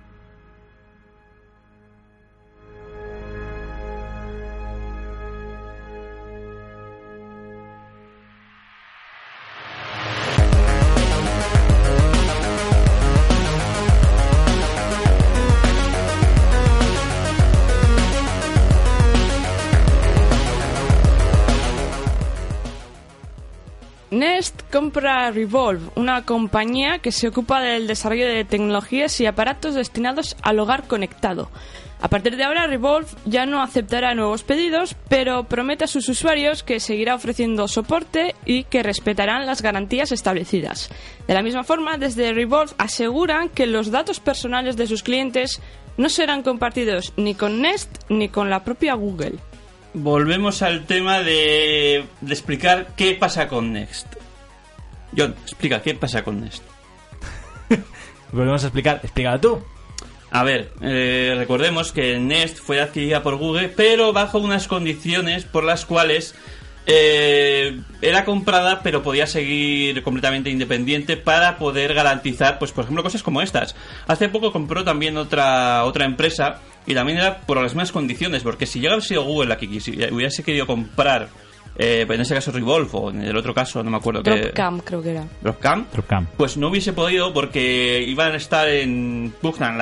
Speaker 7: Nest compra Revolve, una compañía que se ocupa del desarrollo de tecnologías y aparatos destinados al hogar conectado. A partir de ahora, Revolve ya no aceptará nuevos pedidos, pero promete a sus usuarios que seguirá ofreciendo soporte y que respetarán las garantías establecidas. De la misma forma, desde Revolve aseguran que los datos personales de sus clientes no serán compartidos ni con Nest ni con la propia Google.
Speaker 4: Volvemos al tema de explicar qué pasa con Next. John, explica qué pasa con Nest.
Speaker 5: Volvemos a explicar. Explícalo tú.
Speaker 4: A ver, recordemos que Nest fue adquirida por Google, pero bajo unas condiciones por las cuales era comprada, pero podía seguir completamente independiente para poder garantizar, pues por ejemplo, cosas como estas. Hace poco compró también otra empresa y también era por las mismas condiciones, porque si llegara a sido Google la que hubiese querido comprar en ese caso Revolve, o en el otro caso no me acuerdo qué.
Speaker 7: Dropcam creo que era.
Speaker 4: Dropcam, pues no hubiese podido porque iban a estar en pugnan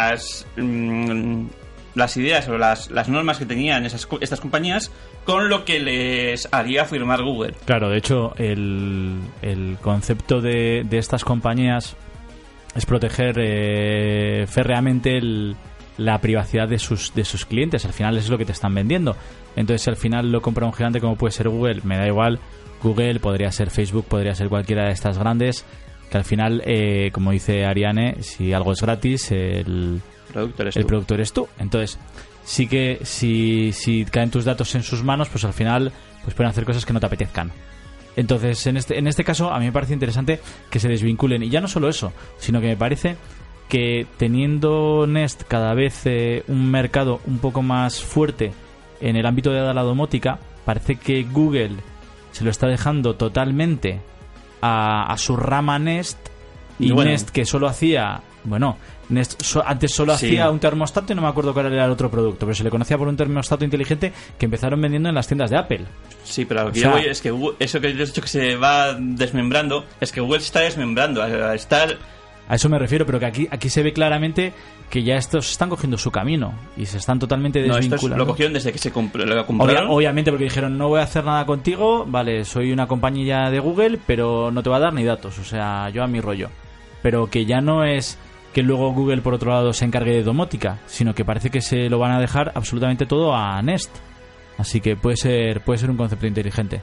Speaker 4: las ideas o las normas que tenían estas compañías con lo que les haría firmar Google.
Speaker 5: Claro, de hecho el concepto de estas compañías es proteger férreamente la privacidad de sus clientes. Al final es lo que te están vendiendo. Entonces, si al final lo compra un gigante como puede ser Google, me da igual. Google, podría ser Facebook, podría ser cualquiera de estas grandes, que al final, como dice Ariane, si algo es gratis, el productor eres tú. Entonces, sí que si caen tus datos en sus manos, pues al final pues pueden hacer cosas que no te apetezcan. Entonces, en este caso, a mí me parece interesante que se desvinculen. Y ya no solo eso, sino que me parece que teniendo Nest cada vez un mercado un poco más fuerte en el ámbito de la domótica, parece que Google se lo está dejando totalmente a su rama Nest, y bueno, Nest, que solo hacía... Bueno, Nest antes solo hacía un termostato y no me acuerdo cuál era el otro producto, pero se le conocía por un termostato inteligente que empezaron vendiendo en las tiendas de Apple.
Speaker 4: Sí, pero lo que yo voy es que Google, eso que yo he dicho que se va desmembrando, es que Google se está desmembrando,
Speaker 5: a eso me refiero, pero que aquí se ve claramente que ya estos están cogiendo su camino y se están totalmente desvinculando.
Speaker 4: No, esto lo cogieron desde que lo compraron.
Speaker 5: Obviamente, porque dijeron, no voy a hacer nada contigo, vale, soy una compañía de Google, pero no te va a dar ni datos, o sea, yo a mi rollo. Pero que ya no es que luego Google, por otro lado, se encargue de domótica, sino que parece que se lo van a dejar absolutamente todo a Nest. Así que puede ser un concepto inteligente.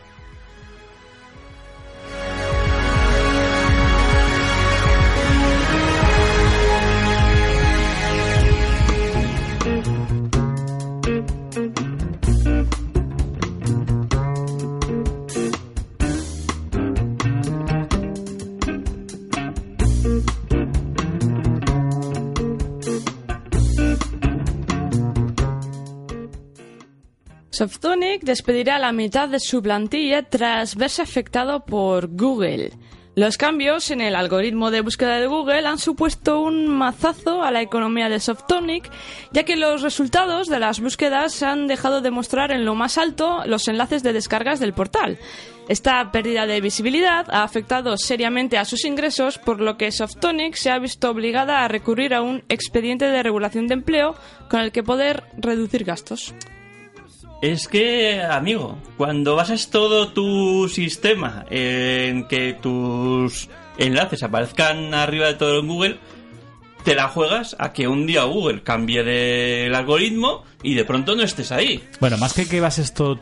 Speaker 7: Softonic despedirá a la mitad de su plantilla tras verse afectado por Google. Los cambios en el algoritmo de búsqueda de Google han supuesto un mazazo a la economía de Softonic, ya que los resultados de las búsquedas han dejado de mostrar en lo más alto los enlaces de descargas del portal. Esta pérdida de visibilidad ha afectado seriamente a sus ingresos, por lo que Softonic se ha visto obligada a recurrir a un expediente de regulación de empleo con el que poder reducir gastos.
Speaker 4: Es que, amigo, cuando basas todo tu sistema en que tus enlaces aparezcan arriba de todo en Google, te la juegas a que un día Google cambie del algoritmo y de pronto no estés ahí.
Speaker 5: Bueno, más que bases todo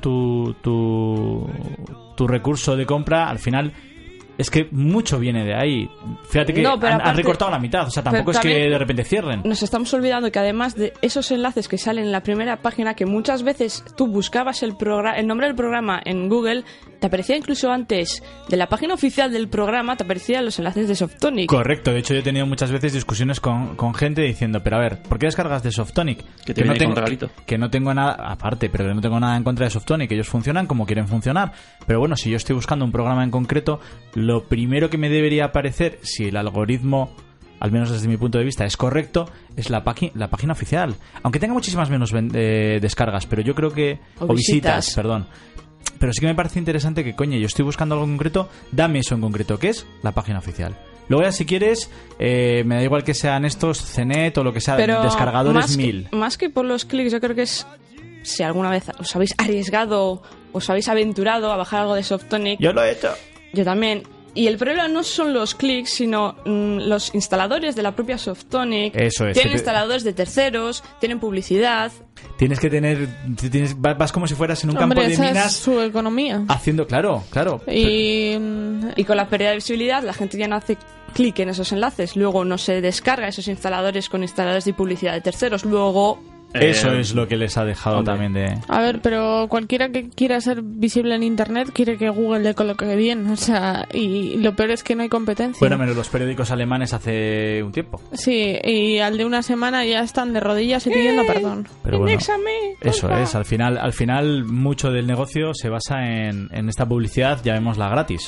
Speaker 5: tu recurso de compra, al final es que mucho viene de ahí. Fíjate que han recortado la mitad, o sea, tampoco es que de repente cierren.
Speaker 7: Nos estamos olvidando que además de esos enlaces que salen en la primera página, que muchas veces tú buscabas el nombre del programa en Google, te aparecía incluso antes de la página oficial del programa, te aparecían los enlaces de Softonic.
Speaker 5: Correcto, de hecho yo he tenido muchas veces discusiones con gente diciendo, pero a ver, ¿por qué descargas de Softonic? Que no tengo nada, aparte, pero que no tengo nada en contra de Softonic, ellos funcionan como quieren funcionar. Pero bueno, si yo estoy buscando un programa en concreto, lo primero que me debería aparecer, si el algoritmo, al menos desde mi punto de vista, es correcto, es la página oficial. Aunque tenga muchísimas menos descargas, pero yo creo que... O visitas, perdón. Pero sí que me parece interesante que, coño, yo estoy buscando algo en concreto, dame eso en concreto, que es la página oficial. Luego ya, si quieres, me da igual que sean estos CNET o lo que sea,
Speaker 7: pero
Speaker 5: descargadores 1000.
Speaker 7: Más que por los clics, yo creo que es... Si alguna vez os habéis arriesgado, os habéis aventurado a bajar algo de Softonic...
Speaker 5: Yo lo he hecho.
Speaker 7: Yo también. Y el problema no son los clics, sino los instaladores de la propia Softonic.
Speaker 5: Eso es.
Speaker 7: Tienen instaladores de terceros, tienen publicidad.
Speaker 5: Tienes que tener... vas como si fueras en un campo de
Speaker 6: esa
Speaker 5: minas...
Speaker 6: es su economía.
Speaker 5: Haciendo... Claro.
Speaker 6: Y
Speaker 7: con la pérdida de visibilidad, la gente ya no hace clic en esos enlaces. Luego no se descarga esos instaladores con instaladores de publicidad de terceros. Luego...
Speaker 5: Eso es lo que les ha dejado también de...
Speaker 6: A ver, pero cualquiera que quiera ser visible en Internet quiere que Google le coloque bien, o sea, y lo peor es que no hay competencia.
Speaker 5: Bueno, menos los periódicos alemanes hace un tiempo.
Speaker 6: Sí, y al de una semana ya están de rodillas y pidiendo perdón.
Speaker 5: Pero bueno, eso es, al final mucho del negocio se basa en esta publicidad, llamémosla gratis.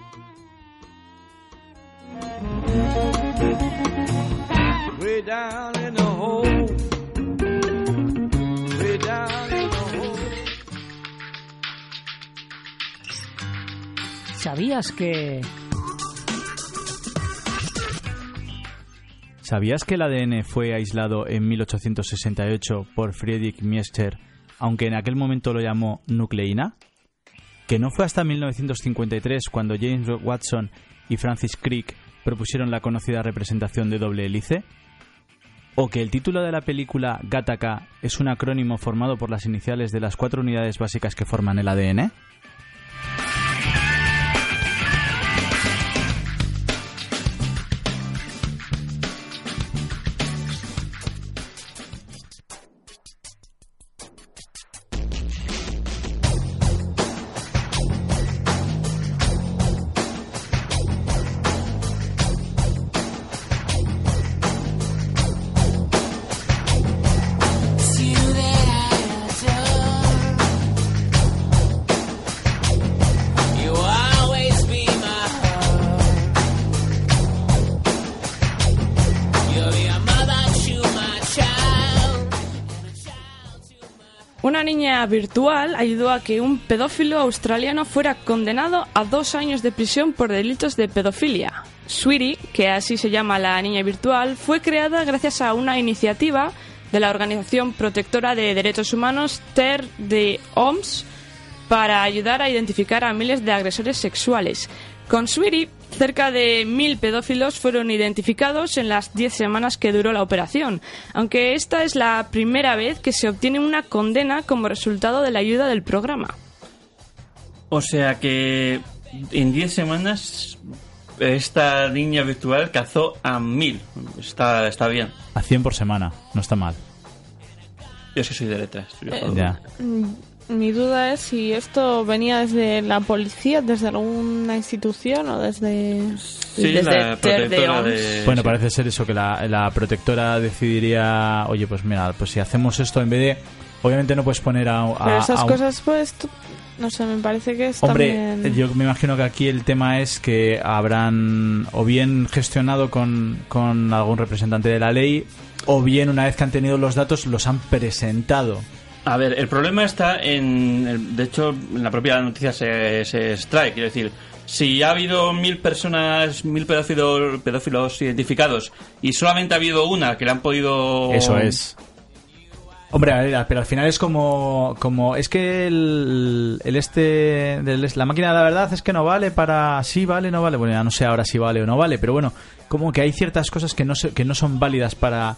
Speaker 5: Way down in the hole.
Speaker 1: ¿Sabías que...?
Speaker 5: ¿Sabías que el ADN fue aislado en 1868 por Friedrich Miescher, aunque en aquel momento lo llamó nucleína? ¿Que no fue hasta 1953 cuando James Watson y Francis Crick propusieron la conocida representación de doble hélice? ¿O que el título de la película Gattaca es un acrónimo formado por las iniciales de las 4 unidades básicas que forman el ADN?
Speaker 7: Una niña virtual ayudó a que un pedófilo australiano fuera condenado a 2 años de prisión por delitos de pedofilia. Sweetie, que así se llama la niña virtual, fue creada gracias a una iniciativa de la organización protectora de derechos humanos Terre des Hommes para ayudar a identificar a miles de agresores sexuales. Con Sweetie, cerca de 1.000 pedófilos fueron identificados en las 10 semanas que duró la operación, aunque esta es la primera vez que se obtiene una condena como resultado de la ayuda del programa.
Speaker 4: O sea que en 10 semanas esta niña virtual cazó a 1.000. Está bien.
Speaker 5: A 100 por semana, no está mal.
Speaker 4: Yo es que soy de letras.
Speaker 5: Ya.
Speaker 6: Mi duda es si esto venía desde la policía, desde alguna institución o desde...
Speaker 4: Sí, desde la protectora de...
Speaker 5: Bueno, parece ser eso, que la protectora decidiría, oye, pues mira, pues si hacemos esto en vez de... Obviamente no puedes poner
Speaker 6: Pero esas cosas, pues, no sé, me parece que es
Speaker 5: Hombre,
Speaker 6: también...
Speaker 5: yo me imagino que aquí el tema es que habrán o bien gestionado con algún representante de la ley, o bien una vez que han tenido los datos los han presentado.
Speaker 4: A ver, el problema está de hecho, en la propia noticia se extrae, quiero decir, si ha habido 1.000 personas, 1.000 pedófilos identificados y solamente ha habido una que le han podido...
Speaker 5: Eso es. Hombre, a ver, pero al final es como es que la máquina de la verdad es que no vale para sí vale, no vale. Bueno, ya no sé ahora si vale o no vale, pero bueno, como que hay ciertas cosas que no son válidas para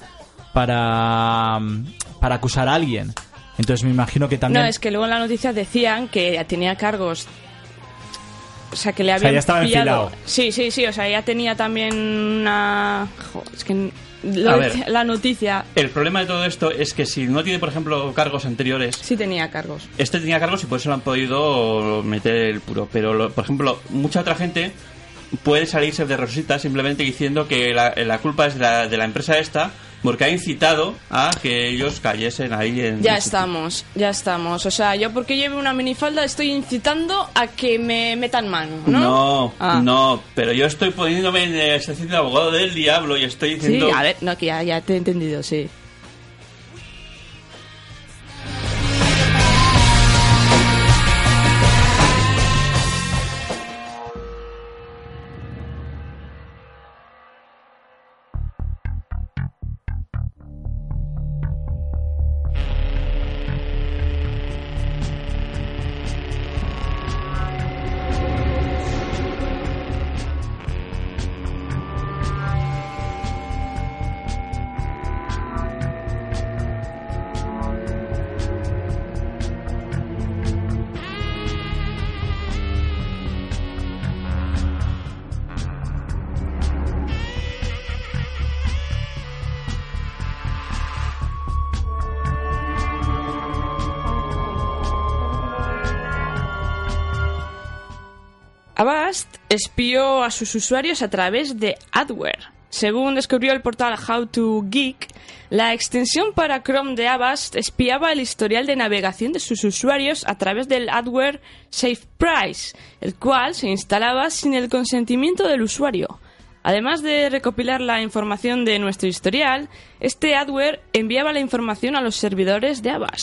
Speaker 5: acusar a alguien. Entonces me imagino que también...
Speaker 7: No, es que luego en la noticia decían que tenía cargos... O sea, que le habían
Speaker 5: ya estaba enfilado.
Speaker 7: Sí, o sea, ya tenía también una... Es que la noticia...
Speaker 4: El problema de todo esto es que si no tiene, por ejemplo, cargos anteriores...
Speaker 7: Sí tenía cargos.
Speaker 4: Este tenía cargos y por eso lo han podido meter el puro. Pero, por ejemplo, mucha otra gente puede salirse de rosita simplemente diciendo que la culpa es de la empresa esta... Porque ha incitado a que ellos cayesen ahí en...
Speaker 7: Ya estamos. O sea, yo porque lleve una minifalda estoy incitando a que me metan mano, ¿no?
Speaker 4: No, pero yo estoy poniéndome en el situación de abogado del diablo y estoy diciendo...
Speaker 7: Sí, a ver, no, que ya te he entendido, sí. Avast espió a sus usuarios a través de adware. Según descubrió el portal How to Geek, la extensión para Chrome de Avast espiaba el historial de navegación de sus usuarios a través del adware SafePrice, el cual se instalaba sin el consentimiento del usuario. Además de recopilar la información de nuestro historial, este adware enviaba la información a los servidores de Avast.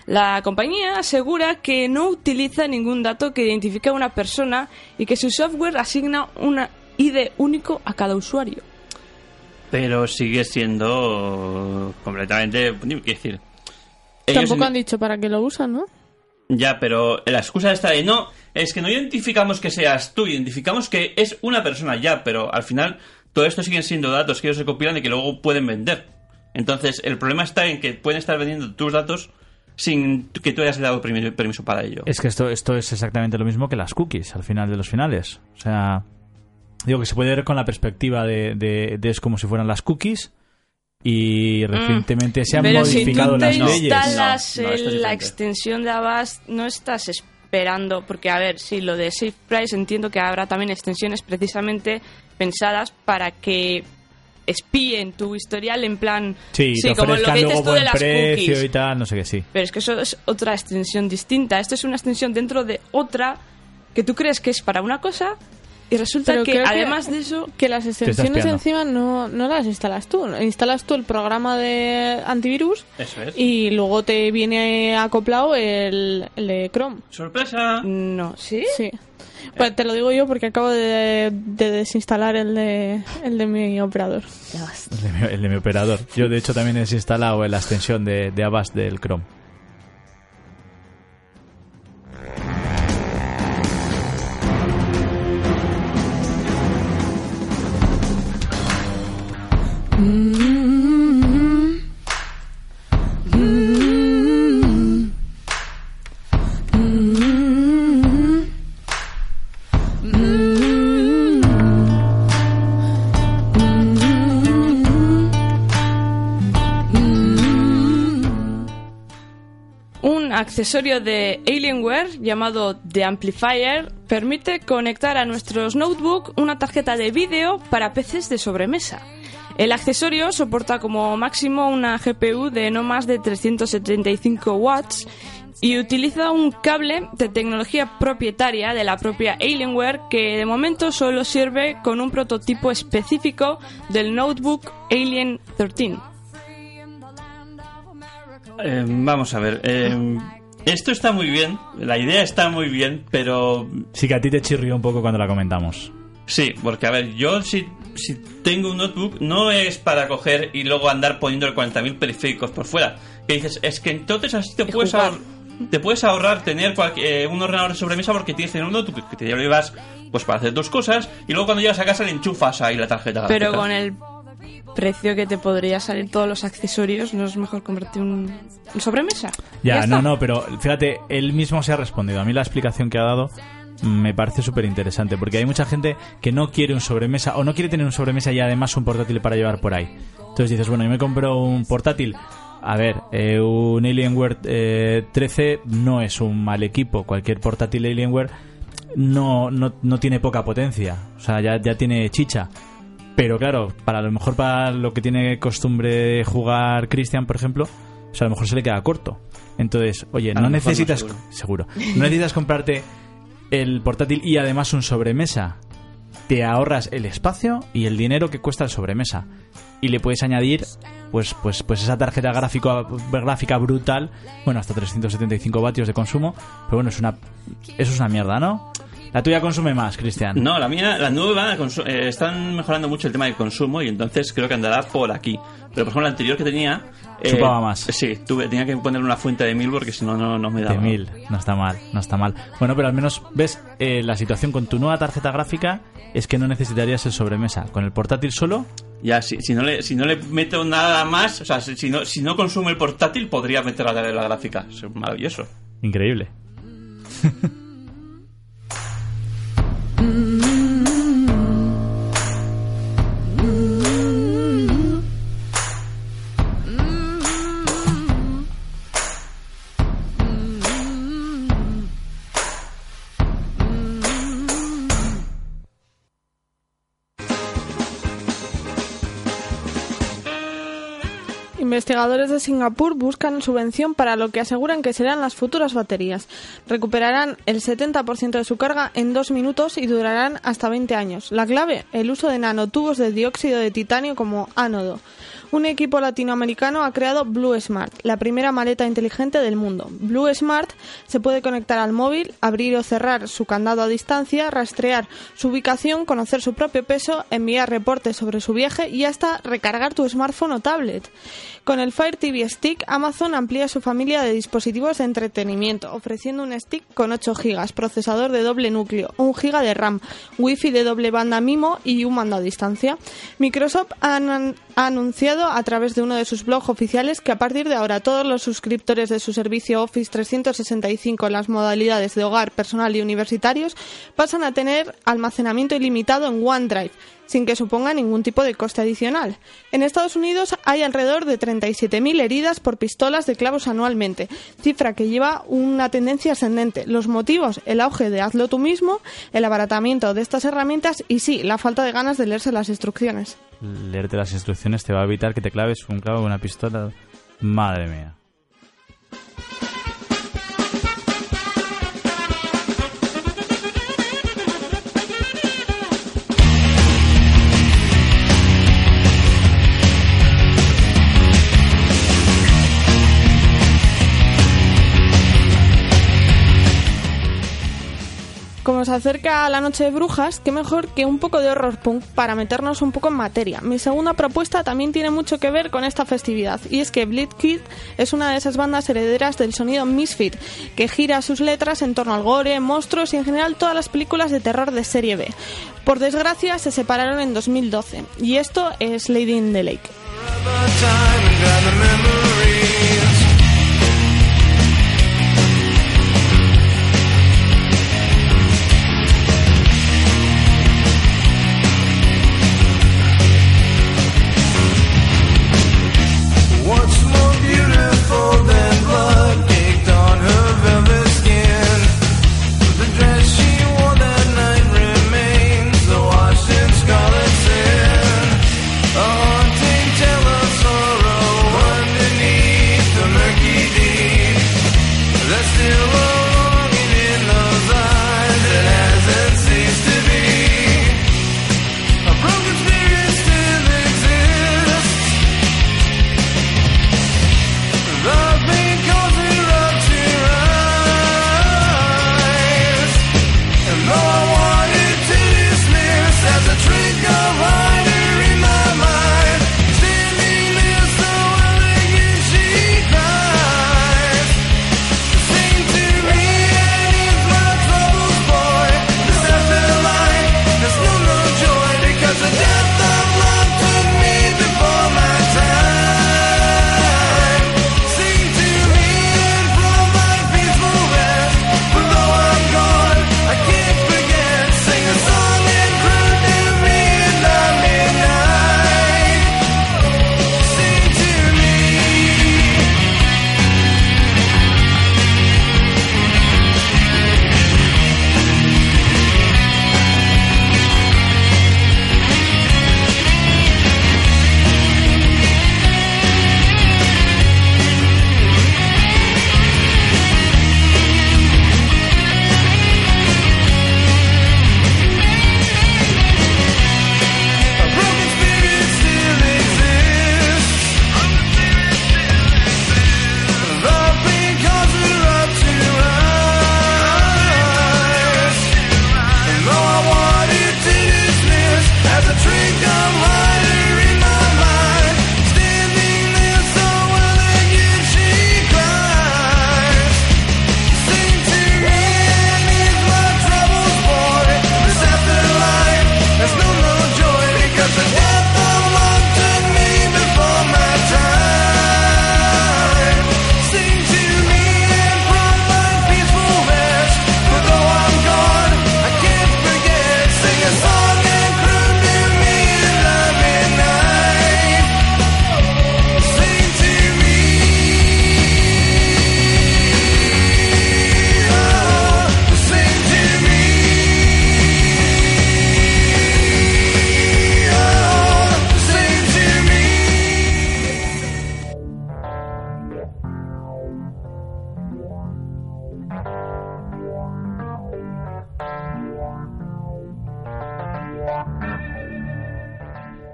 Speaker 7: La compañía asegura que no utiliza ningún dato que identifique a una persona y que su software asigna una ID único a cada usuario.
Speaker 4: Pero sigue siendo completamente... Quiero decir...
Speaker 6: Tampoco han dicho para qué lo usan, ¿no?
Speaker 4: Ya, pero la excusa está de no... Es que no identificamos que seas tú, identificamos que es una persona ya, pero al final todo esto siguen siendo datos que ellos recopilan y que luego pueden vender. Entonces, el problema está en que pueden estar vendiendo tus datos sin que tú hayas dado permiso para ello.
Speaker 5: Es que esto es exactamente lo mismo que las cookies, al final de los finales. O sea, digo que se puede ver con la perspectiva de es como si fueran las cookies y recientemente se han modificado las leyes.
Speaker 7: Pero si tú te instalas
Speaker 4: No, esto es
Speaker 7: la
Speaker 4: diferente.
Speaker 7: extensión de Avast, no estás esperando, porque a ver, sí, lo de Safe Price entiendo que habrá también extensiones precisamente pensadas para que espíen tu historial en plan...
Speaker 5: Sí, te
Speaker 7: como lo
Speaker 5: ofrezcan
Speaker 7: que dices
Speaker 5: luego
Speaker 7: tú de
Speaker 5: buen
Speaker 7: las
Speaker 5: precio
Speaker 7: cookies.
Speaker 5: y tal, no sé qué, sí.
Speaker 7: Pero es que eso es otra extensión distinta. Esto es una extensión dentro de otra que tú crees que es para una cosa y resulta
Speaker 6: Pero
Speaker 7: que
Speaker 6: creo
Speaker 7: además de eso...
Speaker 6: Que las extensiones
Speaker 5: espiando.
Speaker 6: encima no las instalas tú. Instalas tú el programa de antivirus
Speaker 4: Eso es.
Speaker 6: y luego te viene acoplado el de Chrome.
Speaker 4: ¡Sorpresa!
Speaker 7: No, ¿sí?
Speaker 6: Sí. Pues te lo digo yo porque acabo de desinstalar el de mi operador.
Speaker 5: El de mi operador. Yo, de hecho, también he desinstalado la extensión de Avast del Chrome.
Speaker 7: Un accesorio de Alienware llamado The Amplifier permite conectar a nuestros notebooks una tarjeta de vídeo para PCs de sobremesa. El accesorio soporta como máximo una GPU de no más de 375 watts y utiliza un cable de tecnología propietaria de la propia Alienware que de momento solo sirve con un prototipo específico del notebook Alien 13.
Speaker 4: Vamos a ver. Esto está muy bien, la idea está muy bien, pero...
Speaker 5: Sí que a ti te chirrió un poco cuando la comentamos.
Speaker 4: Sí, porque a ver, yo si tengo un notebook no es para coger y luego andar poniendo 40.000 periféricos por fuera. Que dices, es que entonces así te puedes ahorrar tener un ordenador de sobremesa porque tienes un notebook que te llevas pues para hacer dos cosas y luego cuando llegas a casa le enchufas ahí la tarjeta gráfica.
Speaker 7: Pero con el precio que te podría salir todos los accesorios, ¿no es mejor comprarte un sobremesa?
Speaker 5: Ya,
Speaker 7: está.
Speaker 5: no, pero fíjate, él mismo se ha respondido. A mí la explicación que ha dado me parece súper interesante, porque hay mucha gente que no quiere un sobremesa o no quiere tener un sobremesa y además un portátil para llevar por ahí. Entonces dices, bueno, yo me compro un portátil. A ver, un Alienware 13 no es un mal equipo. Cualquier portátil Alienware no tiene poca potencia. O sea, ya tiene chicha. Pero claro, para lo que tiene costumbre jugar Cristian, por ejemplo, o sea, a lo mejor se le queda corto. Entonces, oye, no necesitas... Seguro. No necesitas comprarte el portátil y además un sobremesa. Te ahorras el espacio y el dinero que cuesta el sobremesa. Y le puedes añadir pues esa tarjeta gráfica brutal, bueno, hasta 375 vatios de consumo, pero bueno, eso es una mierda, ¿no? La tuya consume más, Cristian.
Speaker 4: No, la mía, la nueva, están mejorando mucho el tema del consumo y entonces creo que andará por aquí. Pero por ejemplo, la anterior que tenía...
Speaker 5: chupaba más.
Speaker 4: Sí, tenía que poner una fuente de 1000 porque si no me daba.
Speaker 5: De 1000, no está mal. Bueno, pero al menos ves la situación con tu nueva tarjeta gráfica es que no necesitarías el sobremesa. Con el portátil solo...
Speaker 4: Ya, si no le meto nada más, o sea, si no consumo el portátil, podría meter la gráfica. Es maravilloso.
Speaker 5: Increíble.
Speaker 6: investigadores de Singapur buscan subvención para lo que aseguran que serán las futuras baterías. Recuperarán el 70% de su carga en 2 minutos y durarán hasta 20 años. La clave, el uso de nanotubos de dióxido de titanio como ánodo. Un equipo latinoamericano ha creado Blue Smart, la primera maleta inteligente del mundo. Blue Smart se puede conectar al móvil, abrir o cerrar su candado a distancia, rastrear su ubicación, conocer su propio peso, enviar reportes sobre su viaje y hasta recargar tu smartphone o tablet. Con el Fire TV Stick, Amazon amplía su familia de dispositivos de entretenimiento, ofreciendo un stick con 8 GB, procesador de doble núcleo, 1 GB de RAM, Wi-Fi de doble banda MIMO y un mando a distancia. Microsoft ha anunciado a través de uno de sus blogs oficiales que a partir de ahora todos los suscriptores de su servicio Office 365 en las modalidades de hogar, personal y universitarios pasan a tener almacenamiento ilimitado en OneDrive, sin que suponga ningún tipo de coste adicional. En Estados Unidos hay alrededor de 37.000 heridas por pistolas de clavos anualmente, cifra que lleva una tendencia ascendente. Los motivos, el auge de hazlo tú mismo, el abaratamiento de estas herramientas y sí, la falta de ganas de leerse las instrucciones.
Speaker 5: Leerte las instrucciones te va a evitar que te claves un clavo con una pistola. Madre mía.
Speaker 6: Como se acerca a la noche de brujas, qué mejor que un poco de horror punk para meternos un poco en materia. Mi segunda propuesta también tiene mucho que ver con esta festividad, y es que Bleed Kid es una de esas bandas herederas del sonido Misfit, que gira sus letras en torno al gore, monstruos y en general todas las películas de terror de serie B. Por desgracia se separaron en 2012, y esto es Lady in the Lake.
Speaker 10: Scarlet sin, a haunting tale of sorrow underneath.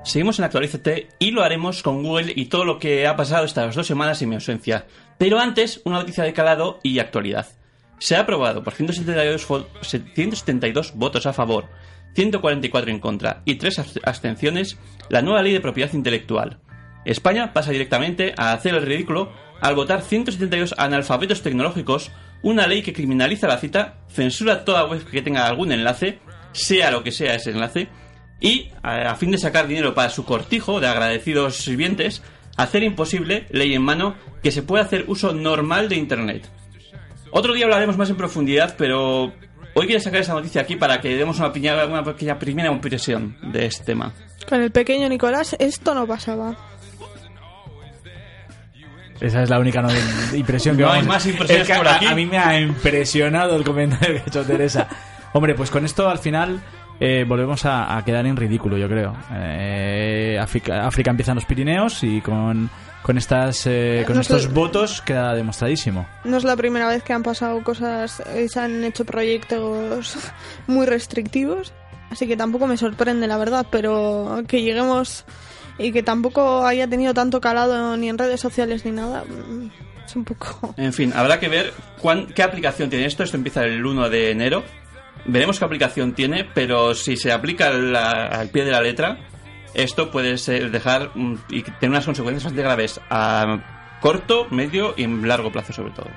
Speaker 4: Seguimos en Actualízate y lo haremos con Google y todo lo que ha pasado estas 2 semanas en mi ausencia. Pero antes, una noticia de calado y actualidad. Se ha aprobado por 172 votos a favor, 144 en contra y 3 abstenciones la nueva ley de propiedad intelectual. España pasa directamente a hacer el ridículo al votar 172 analfabetos tecnológicos una ley que criminaliza la cita, censura toda web que tenga algún enlace, sea lo que sea ese enlace, y, a fin de sacar dinero para su cortijo de agradecidos sirvientes, hacer imposible, ley en mano, que se pueda hacer uso normal de Internet. Otro día hablaremos más en profundidad, pero hoy quiero sacar esa noticia aquí para que demos una pequeña primera impresión de este tema.
Speaker 6: Con el pequeño Nicolás esto no pasaba.
Speaker 5: Esa es la única impresión que
Speaker 4: no
Speaker 5: vamos
Speaker 4: hay más impresiones
Speaker 5: es que
Speaker 4: por aquí.
Speaker 5: A mí me ha impresionado el comentario que ha hecho Teresa. Hombre, pues con esto al final volvemos a quedar en ridículo, yo creo. África empieza en los Pirineos y con estos votos queda demostradísimo.
Speaker 6: No es la primera vez que han pasado cosas, se han hecho proyectos muy restrictivos, así que tampoco me sorprende, la verdad, pero que lleguemos y que tampoco haya tenido tanto calado ni en redes sociales ni nada, es un poco...
Speaker 4: En fin, habrá que ver qué aplicación tiene esto. Esto empieza el 1 de enero. Veremos qué aplicación tiene, pero si se aplica al pie de la letra, esto puede dejar y tener unas consecuencias bastante graves a corto, medio y en largo plazo sobre todo.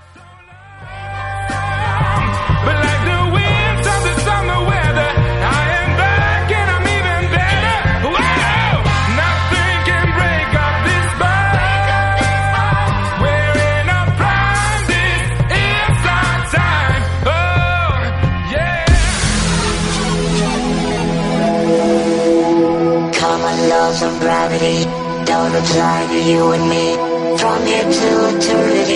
Speaker 10: Laws of gravity don't apply to you and me from here to eternity.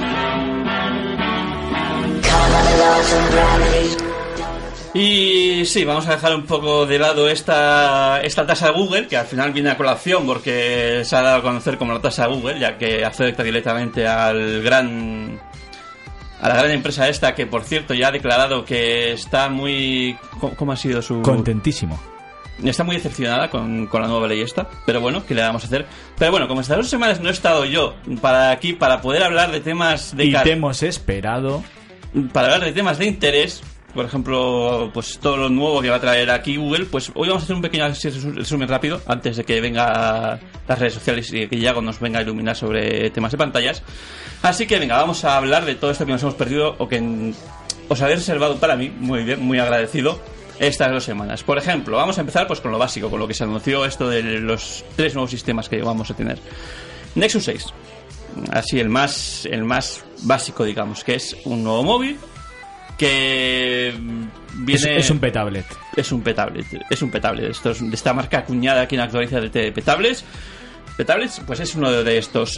Speaker 10: Common laws of gravity.
Speaker 4: Y sí, vamos a dejar un poco de lado esta tasa de Google, que al final viene a colación porque se ha dado a conocer como la tasa de Google, ya que afecta directamente a la gran empresa esta, que por cierto ya ha declarado que está muy... ¿Cómo ha sido su...?
Speaker 5: Contentísimo.
Speaker 4: Está muy decepcionada con la nueva ley esta, pero bueno, ¿qué le vamos a hacer? Pero bueno, como estas 2 semanas no he estado yo para poder hablar de temas de...
Speaker 5: Y te hemos esperado.
Speaker 4: Para hablar de temas de interés, por ejemplo, pues todo lo nuevo que va a traer aquí Google, pues hoy vamos a hacer un pequeño resumen rápido, antes de que venga las redes sociales y que Yago nos venga a iluminar sobre temas de pantallas. Así que venga, vamos a hablar de todo esto que nos hemos perdido o que os habéis reservado para mí, muy bien, muy agradecido, estas 2 semanas. Por ejemplo, vamos a empezar pues con lo básico, con lo que se anunció esto de los 3 nuevos sistemas que vamos a tener. Nexus 6, así el más básico, digamos, que es un nuevo móvil que viene...
Speaker 5: Es un P-Tablet.
Speaker 4: Es un P-Tablet. Esto es de esta marca acuñada aquí en Actualízate de P-Tablets. P-Tablets, pues es uno de estos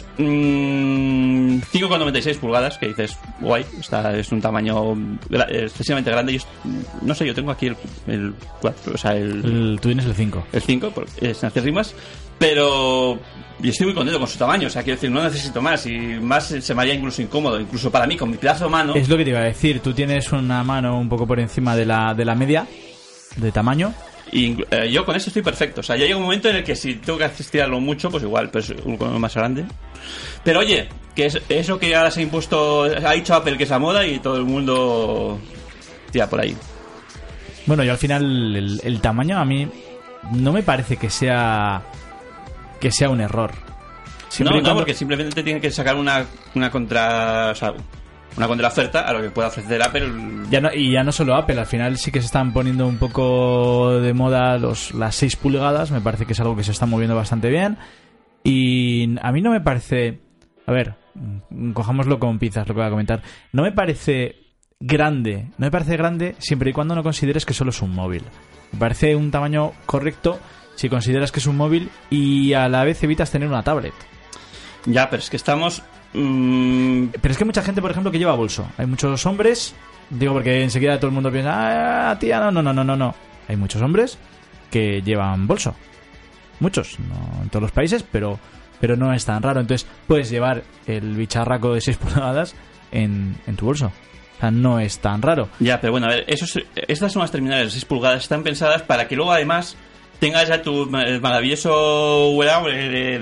Speaker 4: 5,96 pulgadas, que dices, guay, es un tamaño excesivamente grande. Yo, no sé, yo tengo aquí el 4, o sea,
Speaker 5: tú tienes el 5.
Speaker 4: El 5, sin hacer rimas, pero y estoy muy contento con su tamaño, o sea, quiero decir, no necesito más, y más se me haría incluso incómodo, incluso para mí, con mi pedazo de mano.
Speaker 5: Es lo que te iba a decir, tú tienes una mano un poco por encima de la media de tamaño.
Speaker 4: Y yo con eso estoy perfecto. O sea, ya llega un momento en el que si tengo que estirarlo mucho, pues igual, pues uno más grande. Pero oye, que es eso que ahora se ha impuesto, ha dicho Apple que es la moda y todo el mundo tira por ahí.
Speaker 5: Bueno, yo al final el tamaño a mí no me parece que sea un error.
Speaker 4: No, porque simplemente tiene que sacar una contra... O sea, una contraoferta a lo que pueda ofrecer Apple.
Speaker 5: Ya no solo Apple, al final sí que se están poniendo un poco de moda las 6 pulgadas, me parece que es algo que se está moviendo bastante bien. Y a mí no me parece... A ver, cojámoslo con pinzas lo que voy a comentar. No me parece grande siempre y cuando no consideres que solo es un móvil. Me parece un tamaño correcto si consideras que es un móvil y a la vez evitas tener una tablet.
Speaker 4: Ya, pero es que estamos...
Speaker 5: Pero es que hay mucha gente, por ejemplo, que lleva bolso. Hay muchos hombres, digo porque enseguida todo el mundo piensa, tía, no. Hay muchos hombres que llevan bolso. Muchos, no en todos los países, pero no es tan raro. Entonces puedes llevar el bicharraco de 6 pulgadas en tu bolso. O sea, no es tan raro.
Speaker 4: Ya, pero bueno, a ver, estas son las terminales de 6 pulgadas, están pensadas para que luego además tengas ya tu maravilloso wearable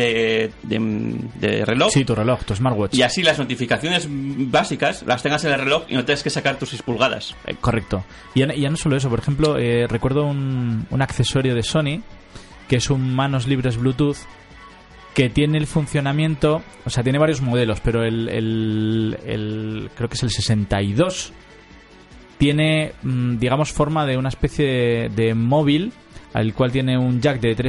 Speaker 4: de reloj.
Speaker 5: Sí, tu reloj, tu smartwatch.
Speaker 4: Y así las notificaciones básicas las tengas en el reloj y no tengas que sacar tus 6 pulgadas.
Speaker 5: Correcto. Y ya no solo eso, por ejemplo, recuerdo un accesorio de Sony que es un manos libres Bluetooth que tiene el funcionamiento, o sea, tiene varios modelos, pero el creo que es el 62, tiene, digamos, forma de una especie de móvil, al cual tiene un jack de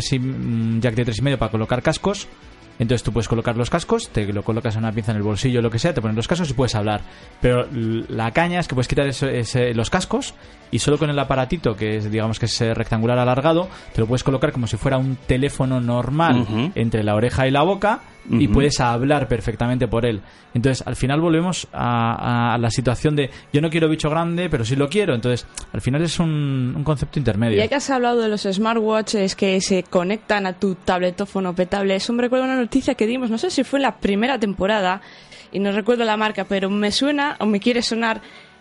Speaker 5: 3,5 para colocar cascos. Entonces tú puedes colocar los cascos, te lo colocas en una pinza en el bolsillo o lo que sea, te pones los cascos y puedes hablar. Pero la caña es que puedes quitar los cascos y solo con el aparatito, que es, digamos que es rectangular alargado, te lo puedes colocar como si fuera un teléfono normal entre la oreja y la boca y puedes hablar perfectamente por él. Entonces al final volvemos a la situación de yo no quiero bicho grande, pero sí lo quiero. Entonces al final es un concepto intermedio.
Speaker 7: Ya que has hablado de los smartwatches que se conectan a tu tabletófono petable, eso me recuerda una noticia que dimos, no sé si fue en la primera temporada y no recuerdo la marca, pero me suena o me quiere sonar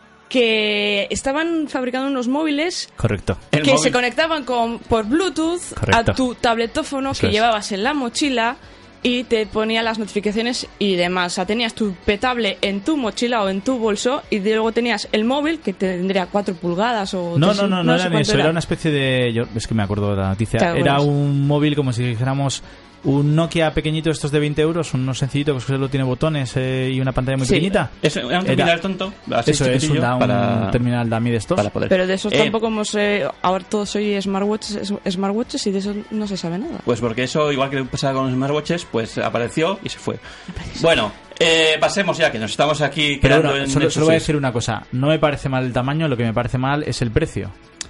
Speaker 7: que estaban fabricando unos móviles.
Speaker 5: Correcto.
Speaker 7: Que se conectaban por Bluetooth. Correcto. A tu tabletófono que llevabas en la mochila y te ponía las notificaciones y demás. O sea, tenías tu petable en tu mochila o en tu bolso y luego tenías el móvil que tendría 4 pulgadas o...
Speaker 5: No era ni eso, era una especie de... es que me acuerdo de la noticia. Era un móvil como si dijéramos... Un Nokia pequeñito, estos de 20 euros, uno sencillito que solo tiene botones y una pantalla muy pequeñita.
Speaker 4: Era un terminal tonto.
Speaker 5: Eso es un terminal dummy de estos.
Speaker 7: Pero de esos tampoco hemos... ahora todos hoy smartwatches y de eso no se sabe nada.
Speaker 4: Pues porque eso, igual que pasaba con los smartwatches, pues apareció y se fue. Bueno, pasemos ya, que nos estamos aquí quedando
Speaker 5: bueno, solo voy a decir una cosa. No me parece mal el tamaño, lo que me parece mal es el precio.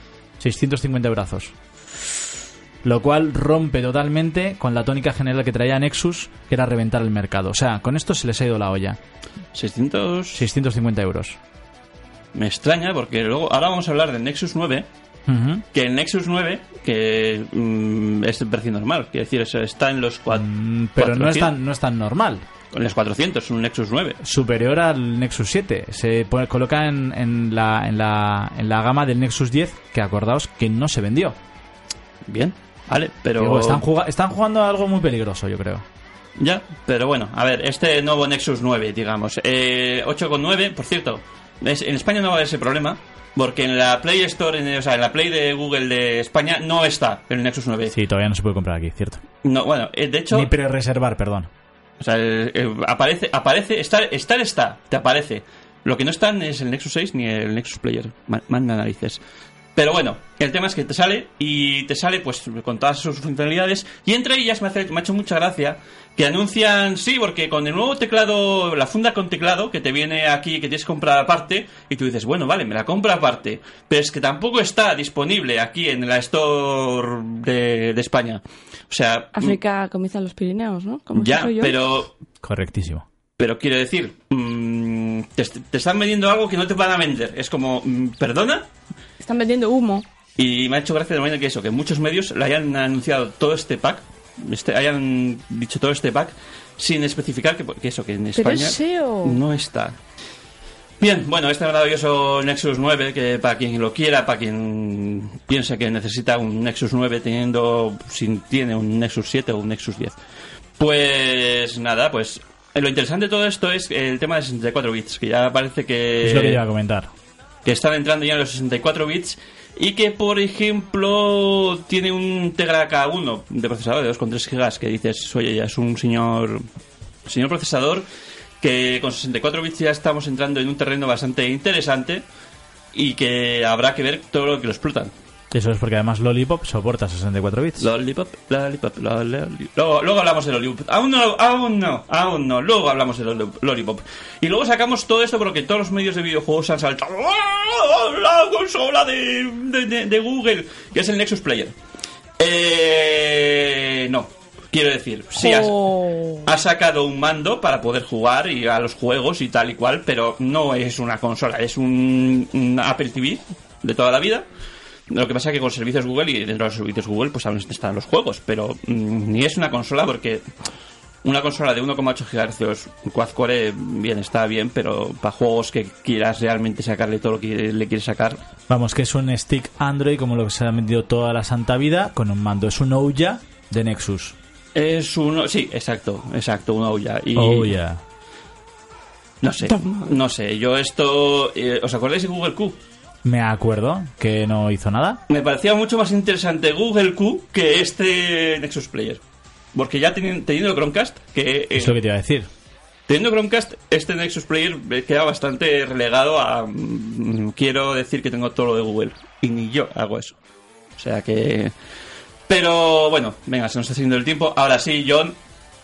Speaker 5: 650 brazos. Lo cual rompe totalmente con la tónica general que traía Nexus, que era reventar el mercado. O sea, con esto se les ha ido la olla. 650 euros.
Speaker 4: Me extraña porque luego ahora vamos a hablar del Nexus 9. Que el Nexus 9 que es el precio normal, quiere decir, eso está en los 400.
Speaker 5: Pero no es tan normal.
Speaker 4: En los 400, un Nexus 9.
Speaker 5: Superior al Nexus 7. Se coloca en la gama del Nexus 10, que acordaos que no se vendió.
Speaker 4: Bien. Vale, pero...
Speaker 5: Digo, están jugando a algo muy peligroso, yo creo.
Speaker 4: Ya, pero bueno, a ver, este nuevo Nexus 9, digamos, 8,9, por cierto, en España no va a haber ese problema, porque en la Play Store, o sea, en la Play de Google de España no está el Nexus 9.
Speaker 5: Sí, todavía no se puede comprar aquí, cierto.
Speaker 4: No, bueno, de hecho...
Speaker 5: Ni pre-reservar, perdón.
Speaker 4: O sea, aparece, te aparece. Lo que no están es el Nexus 6 ni el Nexus Player, manda narices. Pero bueno, el tema es que te sale pues con todas sus funcionalidades y entre ellas me ha hecho mucha gracia que anuncian, sí, porque con el nuevo teclado, la funda con teclado que te viene aquí, que tienes que comprar aparte y tú dices, bueno, vale, me la compro aparte, pero es que tampoco está disponible aquí en la Store de España. O sea...
Speaker 7: África comienza en los Pirineos, ¿no? Como
Speaker 4: ya, pero...
Speaker 5: Correctísimo.
Speaker 4: Pero quiero decir, te están vendiendo algo que no te van a vender. Es como, ¿perdona?
Speaker 7: Están vendiendo humo.
Speaker 4: Y me ha hecho gracia de manera que eso, que muchos medios le hayan anunciado todo este pack, hayan dicho todo este pack, sin especificar que eso, que en España no está. Bien, bueno, este maravilloso Nexus 9, que para quien lo quiera, para quien piensa que necesita un Nexus 9 si tiene un Nexus 7 o un Nexus 10. Pues nada, pues lo interesante de todo esto es el tema de 64 bits, que ya parece que...
Speaker 5: Es lo que iba a comentar.
Speaker 4: Que están entrando ya en los 64 bits y que, por ejemplo, tiene un Tegra K1 de procesador de 2,3 GB que dices, oye, ya es un señor procesador que con 64 bits ya estamos entrando en un terreno bastante interesante y que habrá que ver todo lo que lo explotan.
Speaker 5: Eso es porque además Lollipop soporta 64 bits.
Speaker 4: Lollipop. Luego hablamos de Lollipop. Aún no. Luego hablamos de Lollipop. Y luego sacamos todo esto porque todos los medios de videojuegos han saltado. La consola de Google, que es el Nexus Player. No. Quiero decir, sí, ha sacado un mando para poder jugar y a los juegos y tal y cual, pero no es una consola, es un Apple TV de toda la vida. Lo que pasa es que con servicios Google y dentro de los servicios Google pues están los juegos, pero ni es una consola porque una consola de 1,8 GHz quad-core, bien, está bien, pero para juegos que quieras realmente sacarle todo lo que le quieres sacar...
Speaker 5: Vamos, que es un stick Android como lo que se ha vendido toda la santa vida, con un mando. Es un Ouya de Nexus.
Speaker 4: Es uno... Sí, exacto, un Ouya. Y...
Speaker 5: Ouya.
Speaker 4: No sé, yo esto... ¿Os acordáis de Google Q?
Speaker 5: Me acuerdo que no hizo nada.
Speaker 4: Me parecía mucho más interesante Google Q que este Nexus Player. Porque ya teniendo Chromecast...
Speaker 5: es lo que te iba a decir.
Speaker 4: Teniendo Chromecast, este Nexus Player queda bastante relegado a... quiero decir que tengo todo lo de Google. Y ni yo hago eso. O sea que... Pero bueno, venga, se nos está haciendo el tiempo. Ahora sí, John...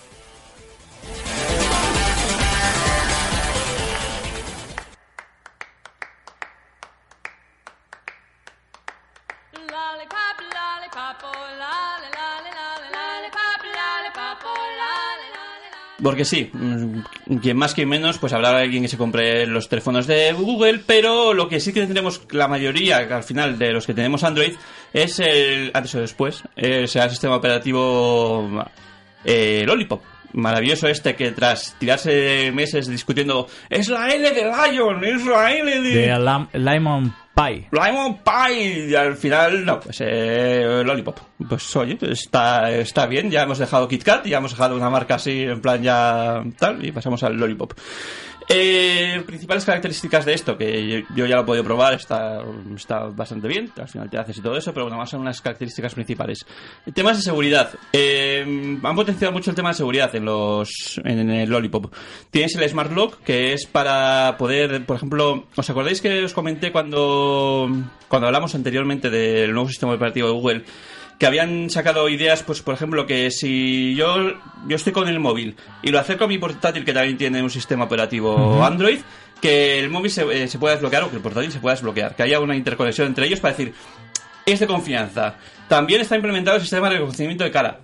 Speaker 4: Porque sí, quien más quien menos, pues habrá alguien que se compre los teléfonos de Google, pero lo que sí que tendremos la mayoría, al final, de los que tenemos Android, es el, antes o después, será el sistema operativo Lollipop. Maravilloso este que tras tirarse meses discutiendo, es la L de Lion, es la L de...
Speaker 5: Lemon Pie.
Speaker 4: Lemon Pie. Y al final, no, pues Lollipop. Pues oye, está bien. Ya hemos dejado KitKat, ya hemos dejado una marca así, en plan ya tal, y pasamos al Lollipop. Principales características de esto, que yo ya lo he podido probar, está bastante bien, al final te haces y todo eso, pero bueno, vamos a unas características principales. Temas de seguridad. Han potenciado mucho el tema de seguridad en el Lollipop. Tienes el Smart Lock, que es para poder, por ejemplo, ¿os acordáis que os comenté cuando hablamos anteriormente del nuevo sistema operativo de Google? Que habían sacado ideas, pues por ejemplo, que si yo estoy con el móvil y lo acerco a mi portátil, que también tiene un sistema operativo Android, que el móvil se pueda desbloquear o que el portátil se pueda desbloquear, que haya una interconexión entre ellos para decir, es de confianza. También está implementado el sistema de reconocimiento de cara.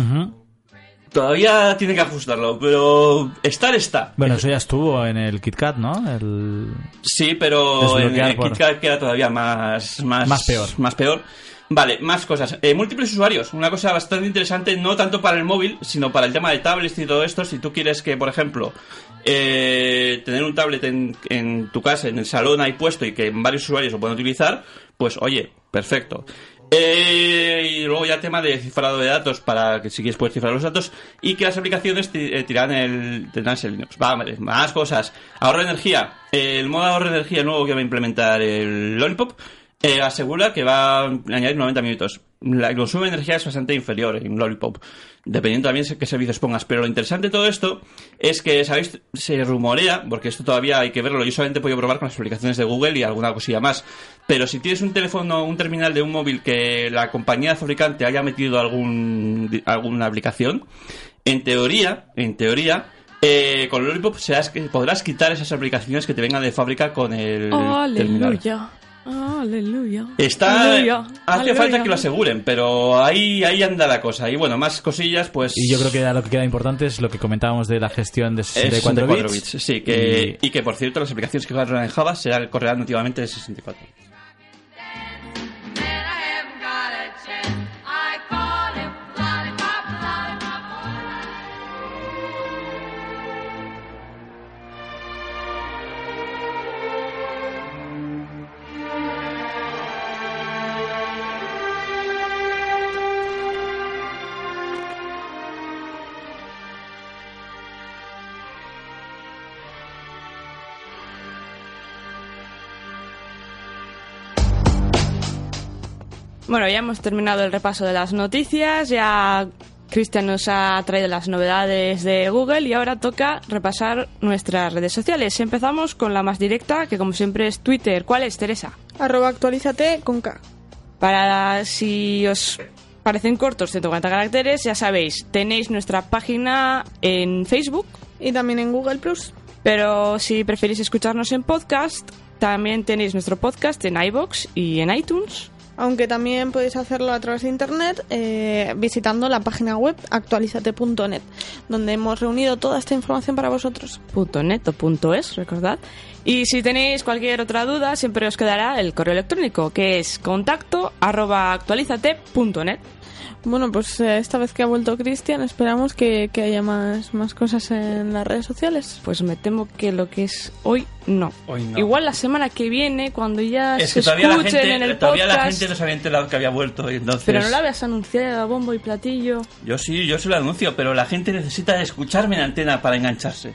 Speaker 4: Todavía tiene que ajustarlo, pero está.
Speaker 5: Bueno, eso ya estuvo en el KitKat, ¿no?
Speaker 4: Sí, pero en el KitKat queda todavía más peor. Vale, más cosas. Múltiples usuarios. Una cosa bastante interesante, no tanto para el móvil, sino para el tema de tablets y todo esto. Si tú quieres que, por ejemplo, tener un tablet en tu casa, en el salón ahí puesto y que varios usuarios lo puedan utilizar, pues oye, perfecto. Y luego ya tema de cifrado de datos, para que si quieres puedes cifrar los datos, y que las aplicaciones tendrán el Linux. Vale, más cosas. Ahorro de energía. El modo de ahorro de energía nuevo que va a implementar el Lollipop asegura que va a añadir 90 minutos. El consumo de energía es bastante inferior en Lollipop, dependiendo también de qué servicios pongas. Pero lo interesante de todo esto es que, ¿sabéis? Se rumorea, porque esto todavía hay que verlo, yo solamente he podido probar con las aplicaciones de Google y alguna cosilla más, pero si tienes un teléfono, un terminal de un móvil que la compañía fabricante haya metido alguna aplicación, en teoría, con Lollipop podrás quitar esas aplicaciones que te vengan de fábrica con el terminal.
Speaker 7: Aleluya.
Speaker 4: Hace falta que lo aseguren, pero ahí anda la cosa. Y bueno, más cosillas, pues...
Speaker 5: Y yo creo que lo que queda importante es lo que comentábamos de la gestión de 64 bits.
Speaker 4: Sí, y que por cierto las aplicaciones que corren en Java correrán nativamente de 64 bits.
Speaker 7: Bueno, ya hemos terminado el repaso de las noticias, ya Cristian nos ha traído las novedades de Google y ahora toca repasar nuestras redes sociales. Empezamos con la más directa, que como siempre es Twitter. ¿Cuál es, Teresa?
Speaker 6: @actualízate con K.
Speaker 7: Para si os parecen cortos 140 caracteres, ya sabéis, tenéis nuestra página en Facebook
Speaker 6: y también en Google+.
Speaker 7: Pero si preferís escucharnos en podcast, también tenéis nuestro podcast en iVoox y en iTunes.
Speaker 6: Aunque también podéis hacerlo a través de internet visitando la página web actualizate.net, donde hemos reunido toda esta información para vosotros.
Speaker 7: .net o .es, recordad. Y si tenéis cualquier otra duda, siempre os quedará el correo electrónico, que es contacto@actualizate.net.
Speaker 6: Bueno, pues esta vez que ha vuelto Cristian, esperamos que haya más cosas en las redes sociales.
Speaker 7: Pues me temo que lo que es hoy no.
Speaker 4: Hoy no.
Speaker 7: Igual la semana que viene, cuando ya
Speaker 4: Es
Speaker 7: se
Speaker 4: que todavía
Speaker 7: escuchen en el
Speaker 4: todavía
Speaker 7: podcast.
Speaker 4: la gente no se había enterado que había vuelto. Entonces...
Speaker 7: Pero no la habías anunciado a bombo y platillo.
Speaker 4: Yo sí lo anuncio, pero la gente necesita escucharme en antena para engancharse.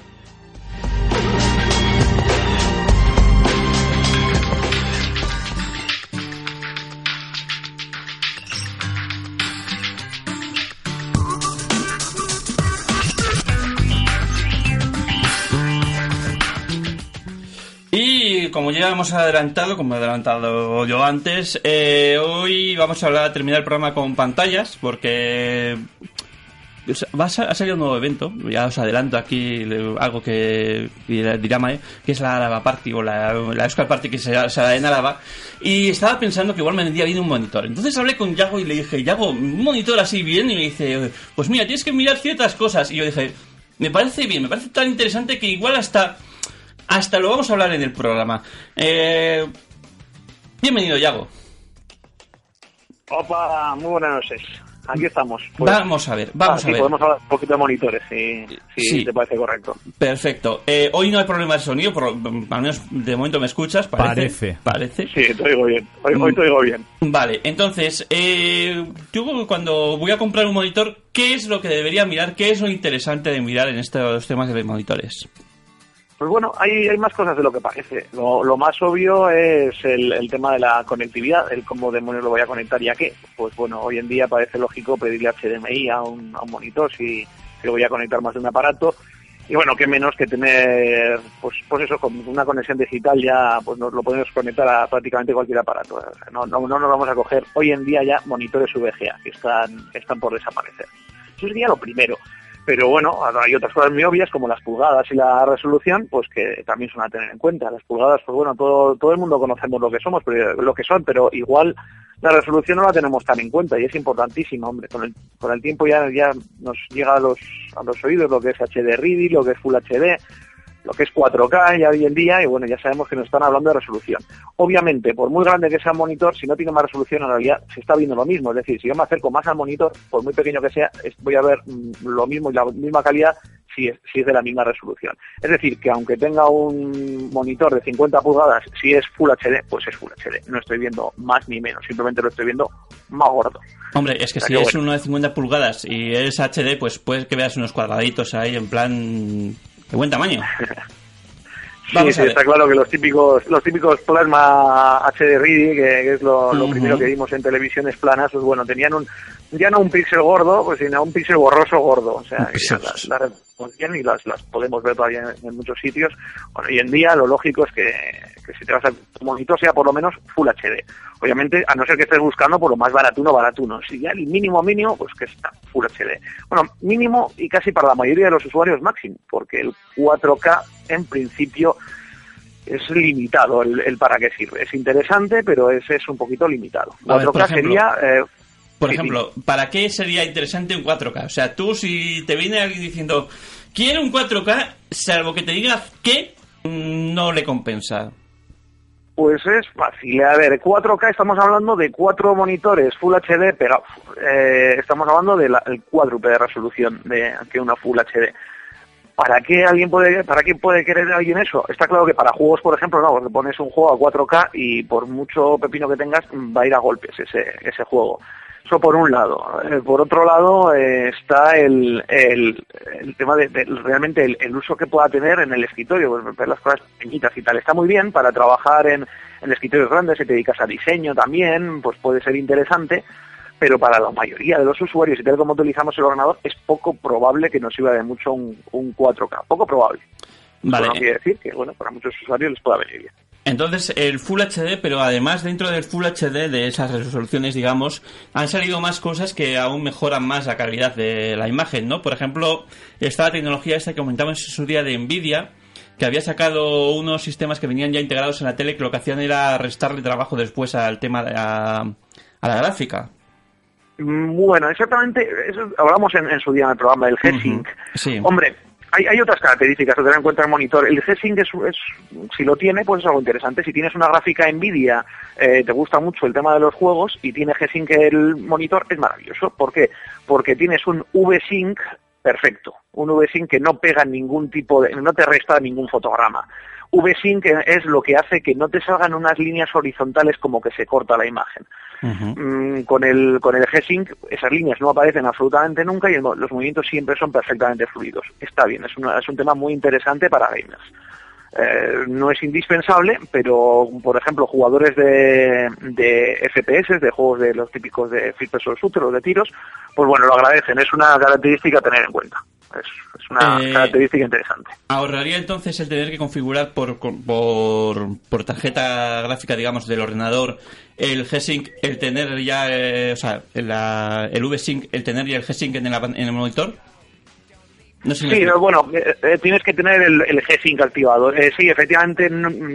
Speaker 4: Y como ya hemos adelantado, como he adelantado yo antes, hoy vamos a terminar el programa con pantallas, porque ha salido un nuevo evento. Ya os adelanto aquí algo que dirá Mae, que es la Álava Party, o la Euskal Party, que se hará en Álava. Y estaba pensando que igual me vendría bien un monitor. Entonces hablé con Yago y le dije, Yago, un monitor así bien, y me dice, pues mira, tienes que mirar ciertas cosas. Y yo dije, me parece bien, me parece tan interesante que igual hasta lo vamos a hablar en el programa. Bienvenido, Yago.
Speaker 11: Opa, muy buenas noches. Aquí estamos.
Speaker 4: Pues, vamos a ver.
Speaker 11: Podemos hablar un poquito de monitores, si
Speaker 4: sí,
Speaker 11: te parece correcto.
Speaker 4: Perfecto. Hoy no hay problema de sonido, al menos de momento me escuchas. Parece.
Speaker 11: Sí, te oigo bien. Hoy te oigo bien.
Speaker 4: Vale, entonces, yo cuando voy a comprar un monitor, ¿qué es lo que debería mirar? ¿Qué es lo interesante de mirar en estos temas de monitores?
Speaker 11: Pues bueno, hay más cosas de lo que parece. Lo más obvio es el tema de la conectividad, el cómo demonios lo voy a conectar y a qué. Pues bueno, hoy en día parece lógico pedirle HDMI a un monitor si lo voy a conectar más de un aparato. Y bueno, qué menos que tener, pues eso, con una conexión digital ya pues nos lo podemos conectar a prácticamente cualquier aparato. O sea, no nos vamos a coger hoy en día ya monitores VGA que están por desaparecer. Eso sería lo primero. Pero bueno, hay otras cosas muy obvias como las pulgadas y la resolución, pues que también son a tener en cuenta. Las pulgadas, pues bueno, todo el mundo conocemos lo que somos, pero igual la resolución no la tenemos tan en cuenta y es importantísima, hombre. Con el tiempo ya nos llega a los oídos lo que es HD Ready, lo que es Full HD, lo que es 4K ya hoy en día, y bueno, ya sabemos que nos están hablando de resolución. Obviamente, por muy grande que sea el monitor, si no tiene más resolución, en realidad se está viendo lo mismo. Es decir, si yo me acerco más al monitor, por muy pequeño que sea, voy a ver lo mismo y la misma calidad si es de la misma resolución. Es decir, que aunque tenga un monitor de 50 pulgadas, si es Full HD, pues es Full HD. No estoy viendo más ni menos, simplemente lo estoy viendo más gordo.
Speaker 4: Hombre, es que si es uno de 50 pulgadas y es HD, pues puedes que veas unos cuadraditos ahí en plan... de buen tamaño.
Speaker 11: Sí, está claro que los típicos plasma HD Ready, que es lo primero que vimos en televisiones planas, pues bueno, tenían ya no un píxel gordo, pues sino un píxel borroso gordo. O sea, las reconocían y las podemos ver todavía en muchos sitios. Bueno, hoy en día lo lógico es que si te vas a tu monitor sea por lo menos Full HD. Obviamente, a no ser que estés buscando por lo más baratuno. Si ya el mínimo, pues que está Full HD. Bueno, mínimo y casi para la mayoría de los usuarios máximo, porque el 4K en principio es limitado el para qué sirve. Es interesante, pero es un poquito limitado. 4K sería...
Speaker 4: Por ejemplo, ¿para qué sería interesante un 4K? O sea, tú si te viene alguien diciendo, quiero un 4K, salvo que te diga que no le compensa.
Speaker 11: Pues es fácil. A ver, 4K estamos hablando de 4 monitores Full HD, pero estamos hablando del cuádruple de resolución que una Full HD. ¿Para qué puede querer alguien eso? Está claro que para juegos, por ejemplo, no, porque pones un juego a 4K y por mucho pepino que tengas va a ir a golpes ese juego. Eso por un lado. Por otro lado está el tema de realmente el uso que pueda tener en el escritorio, pues, ver las cosas pequeñitas y tal. Está muy bien para trabajar en escritorios grandes, si te dedicas a diseño también, pues puede ser interesante, pero para la mayoría de los usuarios y tal como utilizamos el ordenador es poco probable que nos sirva de mucho un 4K. Poco probable.
Speaker 4: Vale.
Speaker 11: Eso no quiere decir que, bueno, para muchos usuarios les pueda venir bien.
Speaker 4: Entonces, el Full HD, pero además dentro del Full HD, de esas resoluciones, digamos, han salido más cosas que aún mejoran más la calidad de la imagen, ¿no? Por ejemplo, está la tecnología esta que comentamos en su día de Nvidia, que había sacado unos sistemas que venían ya integrados en la tele, que lo que hacían era restarle trabajo después al tema a la gráfica.
Speaker 11: Bueno, exactamente, eso hablamos en su día en el programa del G-Sync.
Speaker 4: Sí.
Speaker 11: Hombre, Hay otras características que tener en cuenta el monitor. El G-Sync si lo tiene, pues es algo interesante. Si tienes una gráfica Nvidia, te gusta mucho el tema de los juegos y tiene G-Sync el monitor, es maravilloso. ¿Por qué? Porque tienes un V-Sync perfecto. Un V-Sync que no pega ningún tipo de, no te resta ningún fotograma. V-Sync es lo que hace que no te salgan unas líneas horizontales como que se corta la imagen. Con el G-Sync esas líneas no aparecen absolutamente nunca y los movimientos siempre son perfectamente fluidos. Está bien, es un tema muy interesante para gamers. No es indispensable, pero por ejemplo jugadores de FPS, de juegos de los típicos de first person shooter o de tiros, pues bueno, lo agradecen, es una característica a tener en cuenta. Es una característica interesante.
Speaker 4: ¿Ahorraría entonces el tener que configurar por tarjeta gráfica, digamos, del ordenador el G-Sync, el tener ya, el V-Sync, el tener ya el G-Sync en el monitor? No sé si
Speaker 11: sí, bueno, tienes que tener el G-Sync activado. Sí, efectivamente,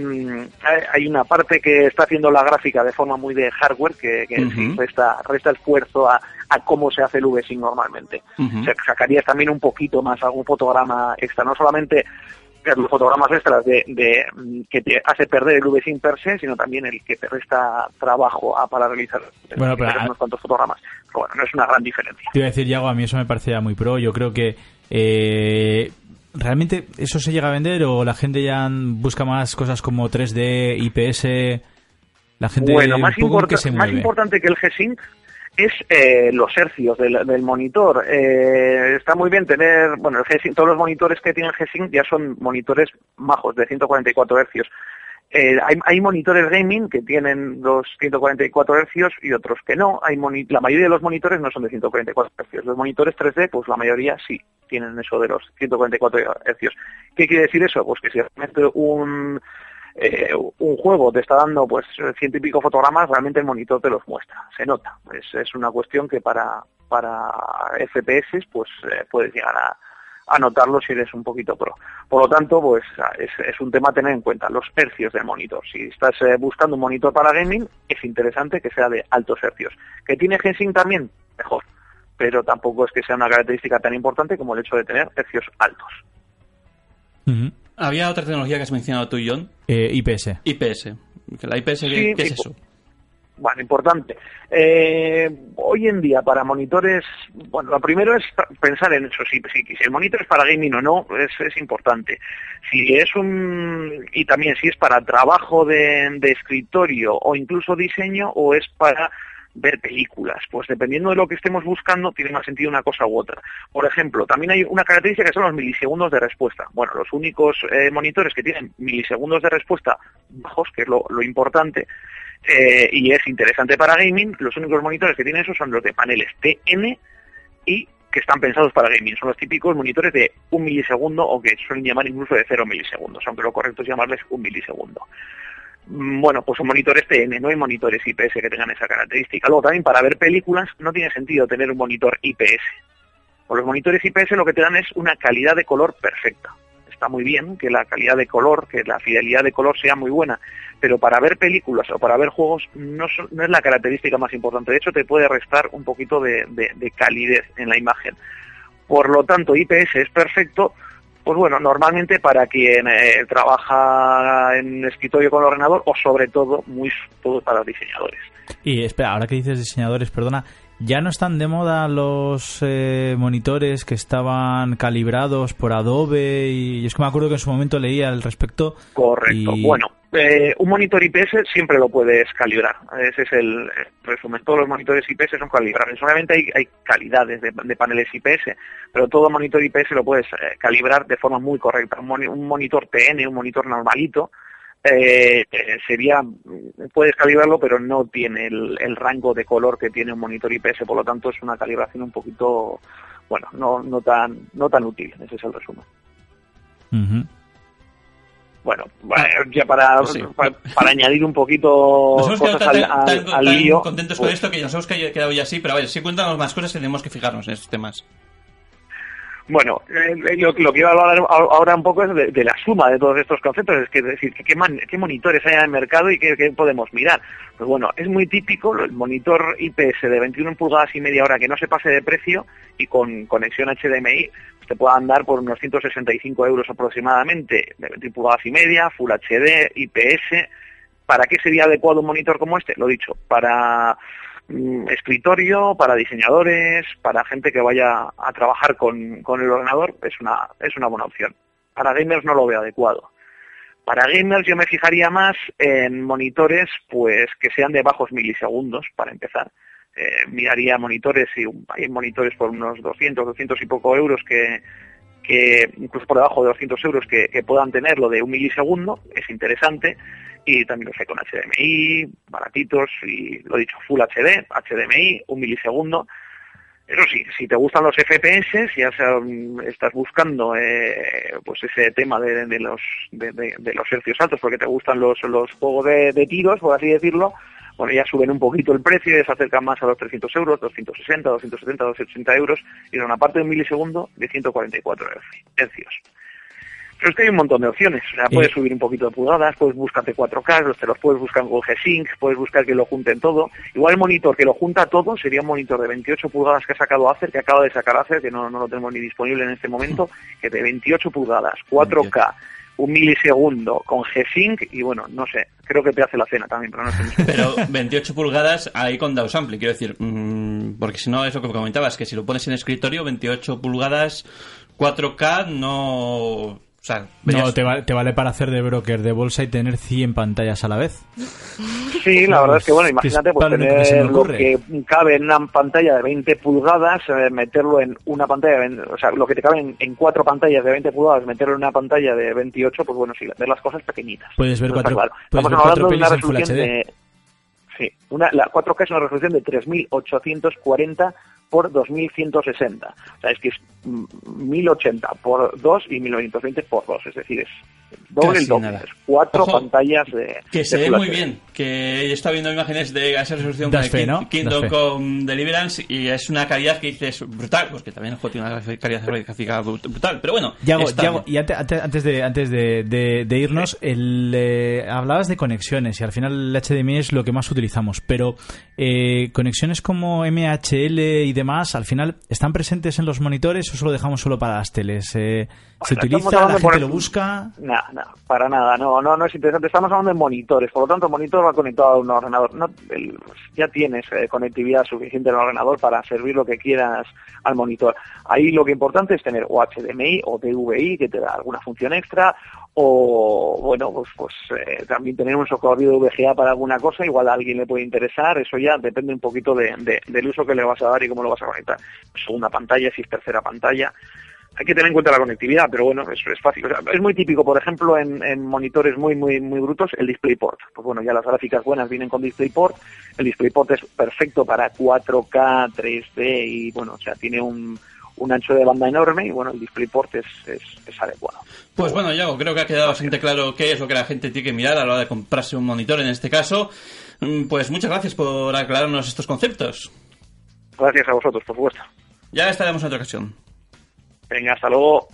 Speaker 11: hay una parte que está haciendo la gráfica de forma muy de hardware que resta esfuerzo a cómo se hace el V-Sync normalmente. Se sacarías también un poquito más algún fotograma extra, no solamente los fotogramas extras que te hace perder el V-Sync per se, sino también el que te resta trabajo para realizar unos cuantos fotogramas. Pero bueno, no es una gran diferencia.
Speaker 5: Te iba a decir, Yago, a mí eso me parecía muy pro. Yo creo que ¿realmente eso se llega a vender o la gente ya busca más cosas como 3D, IPS? La gente
Speaker 11: más importante que el G-Sync es los hercios del monitor. Está muy bien tener, el G-Sync, todos los monitores que tienen G-Sync ya son monitores majos de 144 hercios. Hay monitores gaming que tienen los 144 hercios y otros que no. La mayoría de los monitores no son de 144 hercios. Los monitores 3D, pues la mayoría sí tienen eso de los 144 hercios. ¿Qué quiere decir eso? Pues que si realmente un juego te está dando pues 100 y pico fotogramas, realmente el monitor te los muestra, se nota. Es una cuestión que para FPS pues puedes llegar a notarlo si eres un poquito pro. Por lo tanto, pues es un tema a tener en cuenta, los hercios del monitor. Si estás buscando un monitor para gaming, es interesante que sea de altos hercios. ¿Que tiene G-Sync también? Mejor. Pero tampoco es que sea una característica tan importante como el hecho de tener hercios altos.
Speaker 4: Había otra tecnología que has mencionado tú, John.
Speaker 5: IPS.
Speaker 4: IPS. ¿La IPS qué es eso?
Speaker 11: Bueno, importante. Hoy en día para monitores, lo primero es pensar en eso, si el monitor es para gaming o no, es importante. Y también si es para trabajo de escritorio o incluso diseño o es para ver películas, pues dependiendo de lo que estemos buscando tiene más sentido una cosa u otra. Por ejemplo, también hay una característica que son los milisegundos de respuesta. Bueno, los únicos monitores que tienen milisegundos de respuesta bajos, que es lo importante, y es interesante para gaming, los únicos monitores que tienen eso son los de paneles TN y que están pensados para gaming. Son los típicos monitores de 1 milisegundo o que suelen llamar incluso de 0 milisegundos, aunque lo correcto es llamarles 1 milisegundo. Bueno, pues son monitores TN, no hay monitores IPS que tengan esa característica. Luego también para ver películas no tiene sentido tener un monitor IPS. Por los monitores IPS lo que te dan es una calidad de color perfecta. Está muy bien que la calidad de color, que la fidelidad de color sea muy buena, pero para ver películas o para ver juegos no es la característica más importante. De hecho, te puede restar un poquito de calidez en la imagen. Por lo tanto, IPS es perfecto. Pues bueno, normalmente para quien trabaja en escritorio con ordenador o sobre todo para los diseñadores.
Speaker 5: Y espera, ahora que dices diseñadores, perdona, ¿ya no están de moda los monitores que estaban calibrados por Adobe? Y es que me acuerdo que en su momento leía al respecto.
Speaker 11: Correcto, bueno. Un monitor IPS siempre lo puedes calibrar. Ese es el resumen. Todos los monitores IPS son calibrables. Obviamente hay calidades de paneles IPS, pero todo monitor IPS lo puedes calibrar de forma muy correcta. Un monitor TN, un monitor normalito, puedes calibrarlo, pero no tiene el rango de color que tiene un monitor IPS. Por lo tanto, es una calibración un poquito, no tan útil. Ese es el resumen. Bueno, ya para añadir un poquito cosas al lío.
Speaker 4: Contentos con esto que nos hemos quedado ya así, pero a ver, si cuéntanos más cosas tenemos que fijarnos en estos temas.
Speaker 11: Bueno, lo que iba a hablar ahora un poco es de la suma de todos estos conceptos, es decir, qué monitores hay en el mercado y qué podemos mirar. Pues bueno, es muy típico el monitor IPS de 21 pulgadas y media ahora que no se pase de precio y con conexión HDMI, te puede andar por unos 165 euros aproximadamente, de 21 pulgadas y media, Full HD, IPS. ¿Para qué sería adecuado un monitor como este? Lo dicho, para escritorio, para diseñadores, para gente que vaya a trabajar con el ordenador, es una buena opción. Para gamers no lo veo adecuado. Para gamers yo me fijaría más en monitores pues que sean de bajos milisegundos, para empezar. Miraría monitores, y hay monitores por unos 200 y poco euros que incluso por debajo de 200 euros que puedan tener lo de un milisegundo, es interesante. Y también los hay con HDMI, baratitos, y lo dicho, Full HD, HDMI, 1 milisegundo. Eso sí, si te gustan los FPS, ya estás buscando pues ese tema de los hercios altos, porque te gustan los juegos de tiros, por así decirlo, bueno, ya suben un poquito el precio y se acercan más a los 300 euros, 260, 270, 280 euros, y son aparte de un milisegundo de 144 hercios. Pero es que hay un montón de opciones, o sea, puedes subir un poquito de pulgadas, puedes buscarte 4K, te los puedes buscar con G-Sync, puedes buscar que lo junten todo. Igual el monitor que lo junta todo sería un monitor de 28 pulgadas que ha sacado Acer, que acaba de sacar Acer, que no lo tenemos ni disponible en este momento, que de 28 pulgadas, 4K, 1 milisegundo, con G-Sync, y bueno, no sé, creo que te hace la cena también, pero no sé.
Speaker 4: Pero 28 pulgadas ahí con downsampling, quiero decir, porque si no, es lo que comentabas, que si lo pones en escritorio, 28 pulgadas, 4K, no... O sea,
Speaker 5: no, te vale para hacer de broker de bolsa y tener 100 pantallas a la vez.
Speaker 11: Sí, la verdad es que, bueno, imagínate pues tener lo que cabe en una pantalla de 20 pulgadas, meterlo en una pantalla, o sea, lo que te cabe en 4 pantallas de 20 pulgadas, meterlo en una pantalla de 28, pues bueno, sí, ver las cosas pequeñitas.
Speaker 5: Puedes ver 4
Speaker 11: claro.
Speaker 5: Estamos
Speaker 11: hablando de una
Speaker 5: en Full
Speaker 11: resolución
Speaker 5: HD.
Speaker 11: Sí, la 4K es una resolución de 3840 por 2160. O sea, es que es 1080 por 2 y 1920 por 2. Es decir, es doble el doble. Es 4 pantallas de...
Speaker 4: Que se ve muy bien. Que he estado viendo imágenes de esa resolución con Kingdom Come Deliverance y es una calidad que dices brutal. Pues que también el juego tiene una calidad gráfica brutal. Pero bueno,
Speaker 5: Yago, y antes de irnos, hablabas de conexiones y al final el HDMI es lo que más utilizamos. Pero conexiones como MHL y demás, al final, ¿están presentes en los monitores o solo dejamos solo para las teles? ¿Se utiliza? ¿La gente lo busca?
Speaker 11: Nada, para nada, no es interesante. Estamos hablando de monitores, por lo tanto el monitor va conectado a un ordenador. Ya tienes conectividad suficiente en el ordenador para servir lo que quieras al monitor. Ahí lo que importante es tener o HDMI o DVI, que te da alguna función extra, o bueno, pues también tener un socorrido de VGA para alguna cosa, igual a alguien le puede interesar, eso ya depende un poquito del uso que le vas a dar y cómo lo vas a conectar. Segunda pantalla, si es tercera pantalla. Hay que tener en cuenta la conectividad, pero bueno, eso es fácil. O sea, es muy típico, por ejemplo, en monitores muy brutos, el DisplayPort. Pues bueno, ya las gráficas buenas vienen con DisplayPort. El DisplayPort es perfecto para 4K, 3D y bueno, o sea, tiene un ancho de banda enorme y bueno, el DisplayPort es adecuado.
Speaker 4: Pues bueno, Yago, creo que ha quedado bastante claro qué es lo que la gente tiene que mirar a la hora de comprarse un monitor en este caso. Pues muchas gracias por aclararnos estos conceptos.
Speaker 11: Gracias a vosotros, por supuesto.
Speaker 4: Ya estaremos en otra ocasión.
Speaker 11: Venga, hasta luego.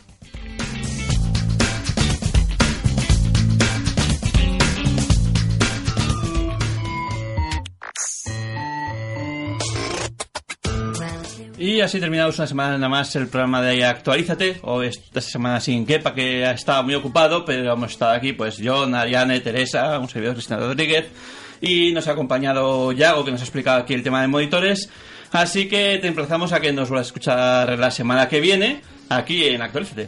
Speaker 4: Y así terminamos una semana más el programa de Actualízate, o esta semana sin Kepa, que estaba muy ocupado, pero hemos estado aquí, pues yo, Ariane, Teresa, un servidor, Cristina Rodríguez, y nos ha acompañado Yago, que nos ha explicado aquí el tema de monitores. Así que te emplazamos a que nos vuelvas a escuchar la semana que viene, aquí en Actualízate.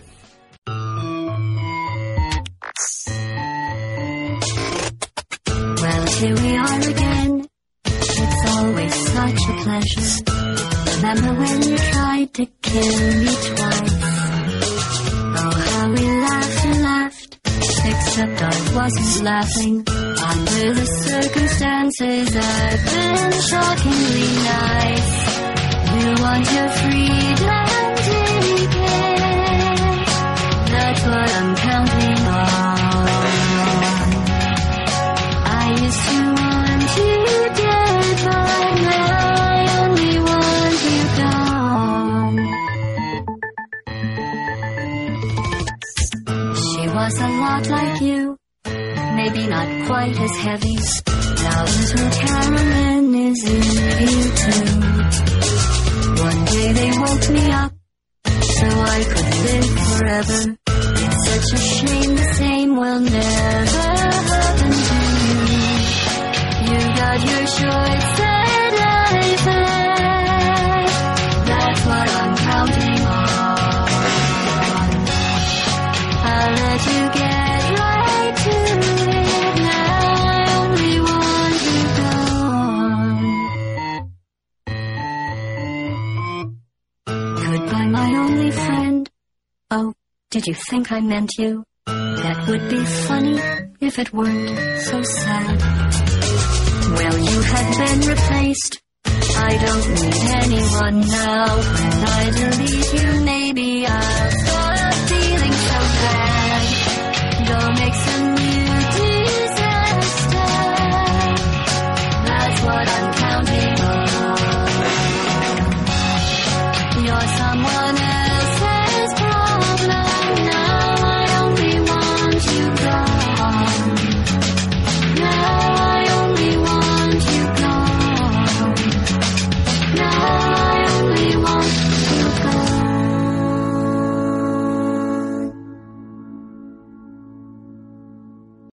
Speaker 10: Well, here we are again. It's always such a pleasure. Remember when you tried to kill me twice? Oh, how we laughed and laughed. Except I wasn't laughing. Under the circumstances, I've been shockingly nice. You want your freedom, take it. That's what I'm counting on. I used to want you dead, but now I only want you gone. was a lot like you, maybe not quite as heavy. Now little Carolyn is in here too. One day they woke me up so I could live forever. It's such a shame the same will never happen to you. You got your choice and I've had. That's what I'm counting on. I'll let you get right to it now. I only want you gone. Goodbye, my only friend. Oh, did you think I meant you? That would be funny if it weren't so sad. Well, you have been replaced. I don't need anyone now. When I delete you, maybe I'll stop feeling so bad. Go make some music.